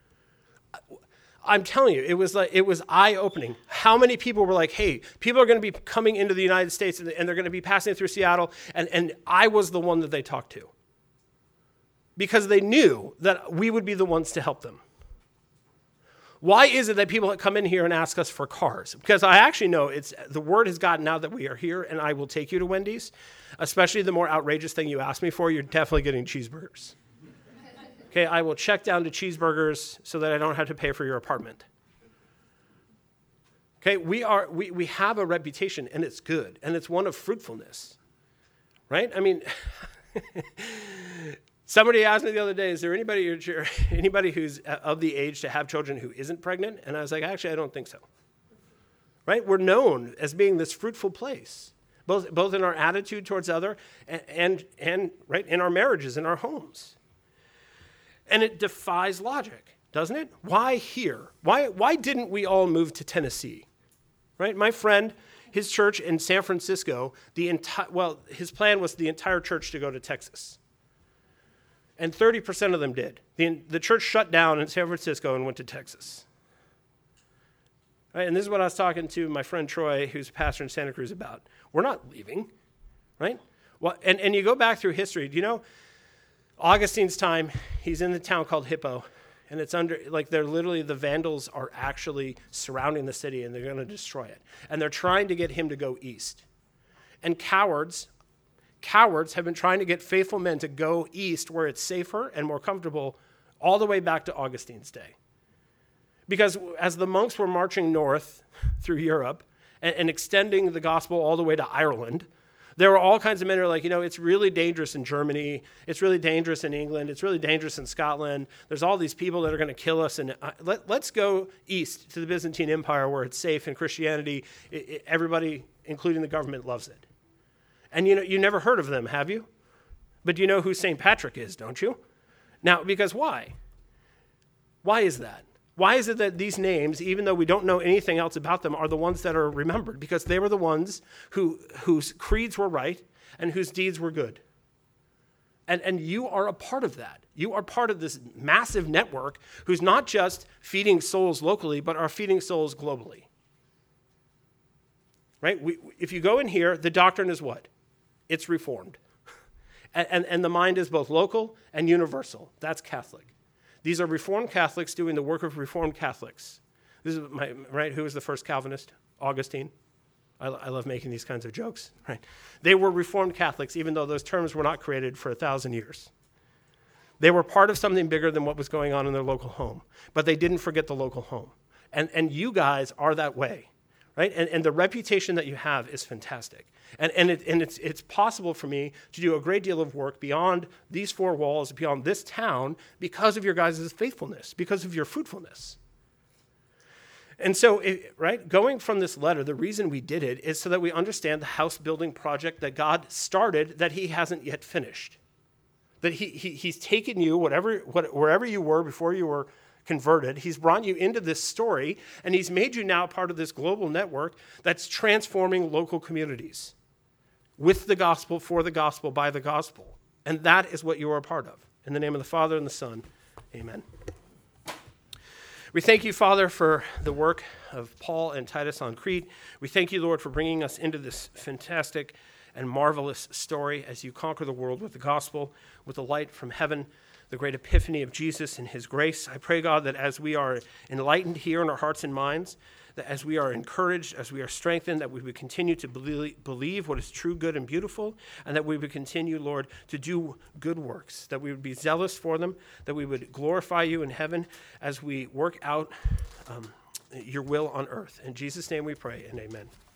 I'm telling you, it was like it was eye-opening. How many people were like, hey, people are going to be coming into the United States and they're going to be passing through Seattle, and, and I was the one that they talked to. Because they knew that we would be the ones to help them. Why is it that people come in here and ask us for cars? Because I actually know it's the word has gotten out that we are here and I will take you to Wendy's. Especially the more outrageous thing you ask me for, you're definitely getting cheeseburgers. Okay, I will check down to cheeseburgers so that I don't have to pay for your apartment. Okay, we are we, we have a reputation and it's good and it's one of fruitfulness. Right? I mean, somebody asked me the other day, is there anybody anybody who's of the age to have children who isn't pregnant? And I was like, actually, I don't think so. Right? We're known as being this fruitful place, both, both in our attitude towards other and, and, and right, in our marriages, in our homes. And it defies logic, doesn't it? Why here? Why, why didn't we all move to Tennessee? Right? My friend, his church in San Francisco, the enti- well, his plan was the entire church to go to Texas. And thirty percent of them did. The, the church shut down in San Francisco and went to Texas. Right? And this is what I was talking to my friend Troy, who's a pastor in Santa Cruz, about. We're not leaving, right? Well, and, and you go back through history. Do you know Augustine's time, he's in the town called Hippo, and it's under, like they're literally, the Vandals are actually surrounding the city and they're going to destroy it. And they're trying to get him to go east. And cowards, Cowards have been trying to get faithful men to go east where it's safer and more comfortable all the way back to Augustine's day. Because as the monks were marching north through Europe and, and extending the gospel all the way to Ireland, there were all kinds of men who were like, you know, it's really dangerous in Germany. It's really dangerous in England. It's really dangerous in Scotland. There's all these people that are going to kill us. And uh, let, let's go east to the Byzantine Empire where it's safe and Christianity, it, it, everybody, including the government, loves it. And you know, you never heard of them, have you? But you know who Saint Patrick is, don't you? Now, because why? Why is that? Why is it that these names, even though we don't know anything else about them, are the ones that are remembered? Because they were the ones who whose creeds were right and whose deeds were good. And, and you are a part of that. You are part of this massive network who's not just feeding souls locally, but are feeding souls globally. Right? We, if you go in here, the doctrine is what? It's Reformed. And, and, and the mind is both local and universal. That's Catholic. These are Reformed Catholics doing the work of Reformed Catholics. This is my, right? Who was the first Calvinist? Augustine. I, I love making these kinds of jokes, right? They were Reformed Catholics, even though those terms were not created for a thousand years. They were part of something bigger than what was going on in their local home, but they didn't forget the local home. And, and you guys are that way, right? And, and the reputation that you have is fantastic. And, and, it, and it's, it's possible for me to do a great deal of work beyond these four walls, beyond this town, because of your guys' faithfulness, because of your fruitfulness. And so, it, right, going from this letter, the reason we did it is so that we understand the house building project that God started that he hasn't yet finished. That he, he he's taken you, whatever, what, wherever you were before you were converted, he's brought you into this story, and he's made you now part of this global network that's transforming local communities with the gospel, for the gospel, by the gospel. And that is what you are a part of. In the name of the Father and the Son, amen. We thank you, Father, for the work of Paul and Titus on Crete. We thank you, Lord, for bringing us into this fantastic and marvelous story as you conquer the world with the gospel, with the light from heaven, the great epiphany of Jesus and his grace. I pray, God, that as we are enlightened here in our hearts and minds, that as we are encouraged, as we are strengthened, that we would continue to believe what is true, good, and beautiful, and that we would continue, Lord, to do good works, that we would be zealous for them, that we would glorify you in heaven as we work out um, your will on earth. In Jesus' name we pray, and amen.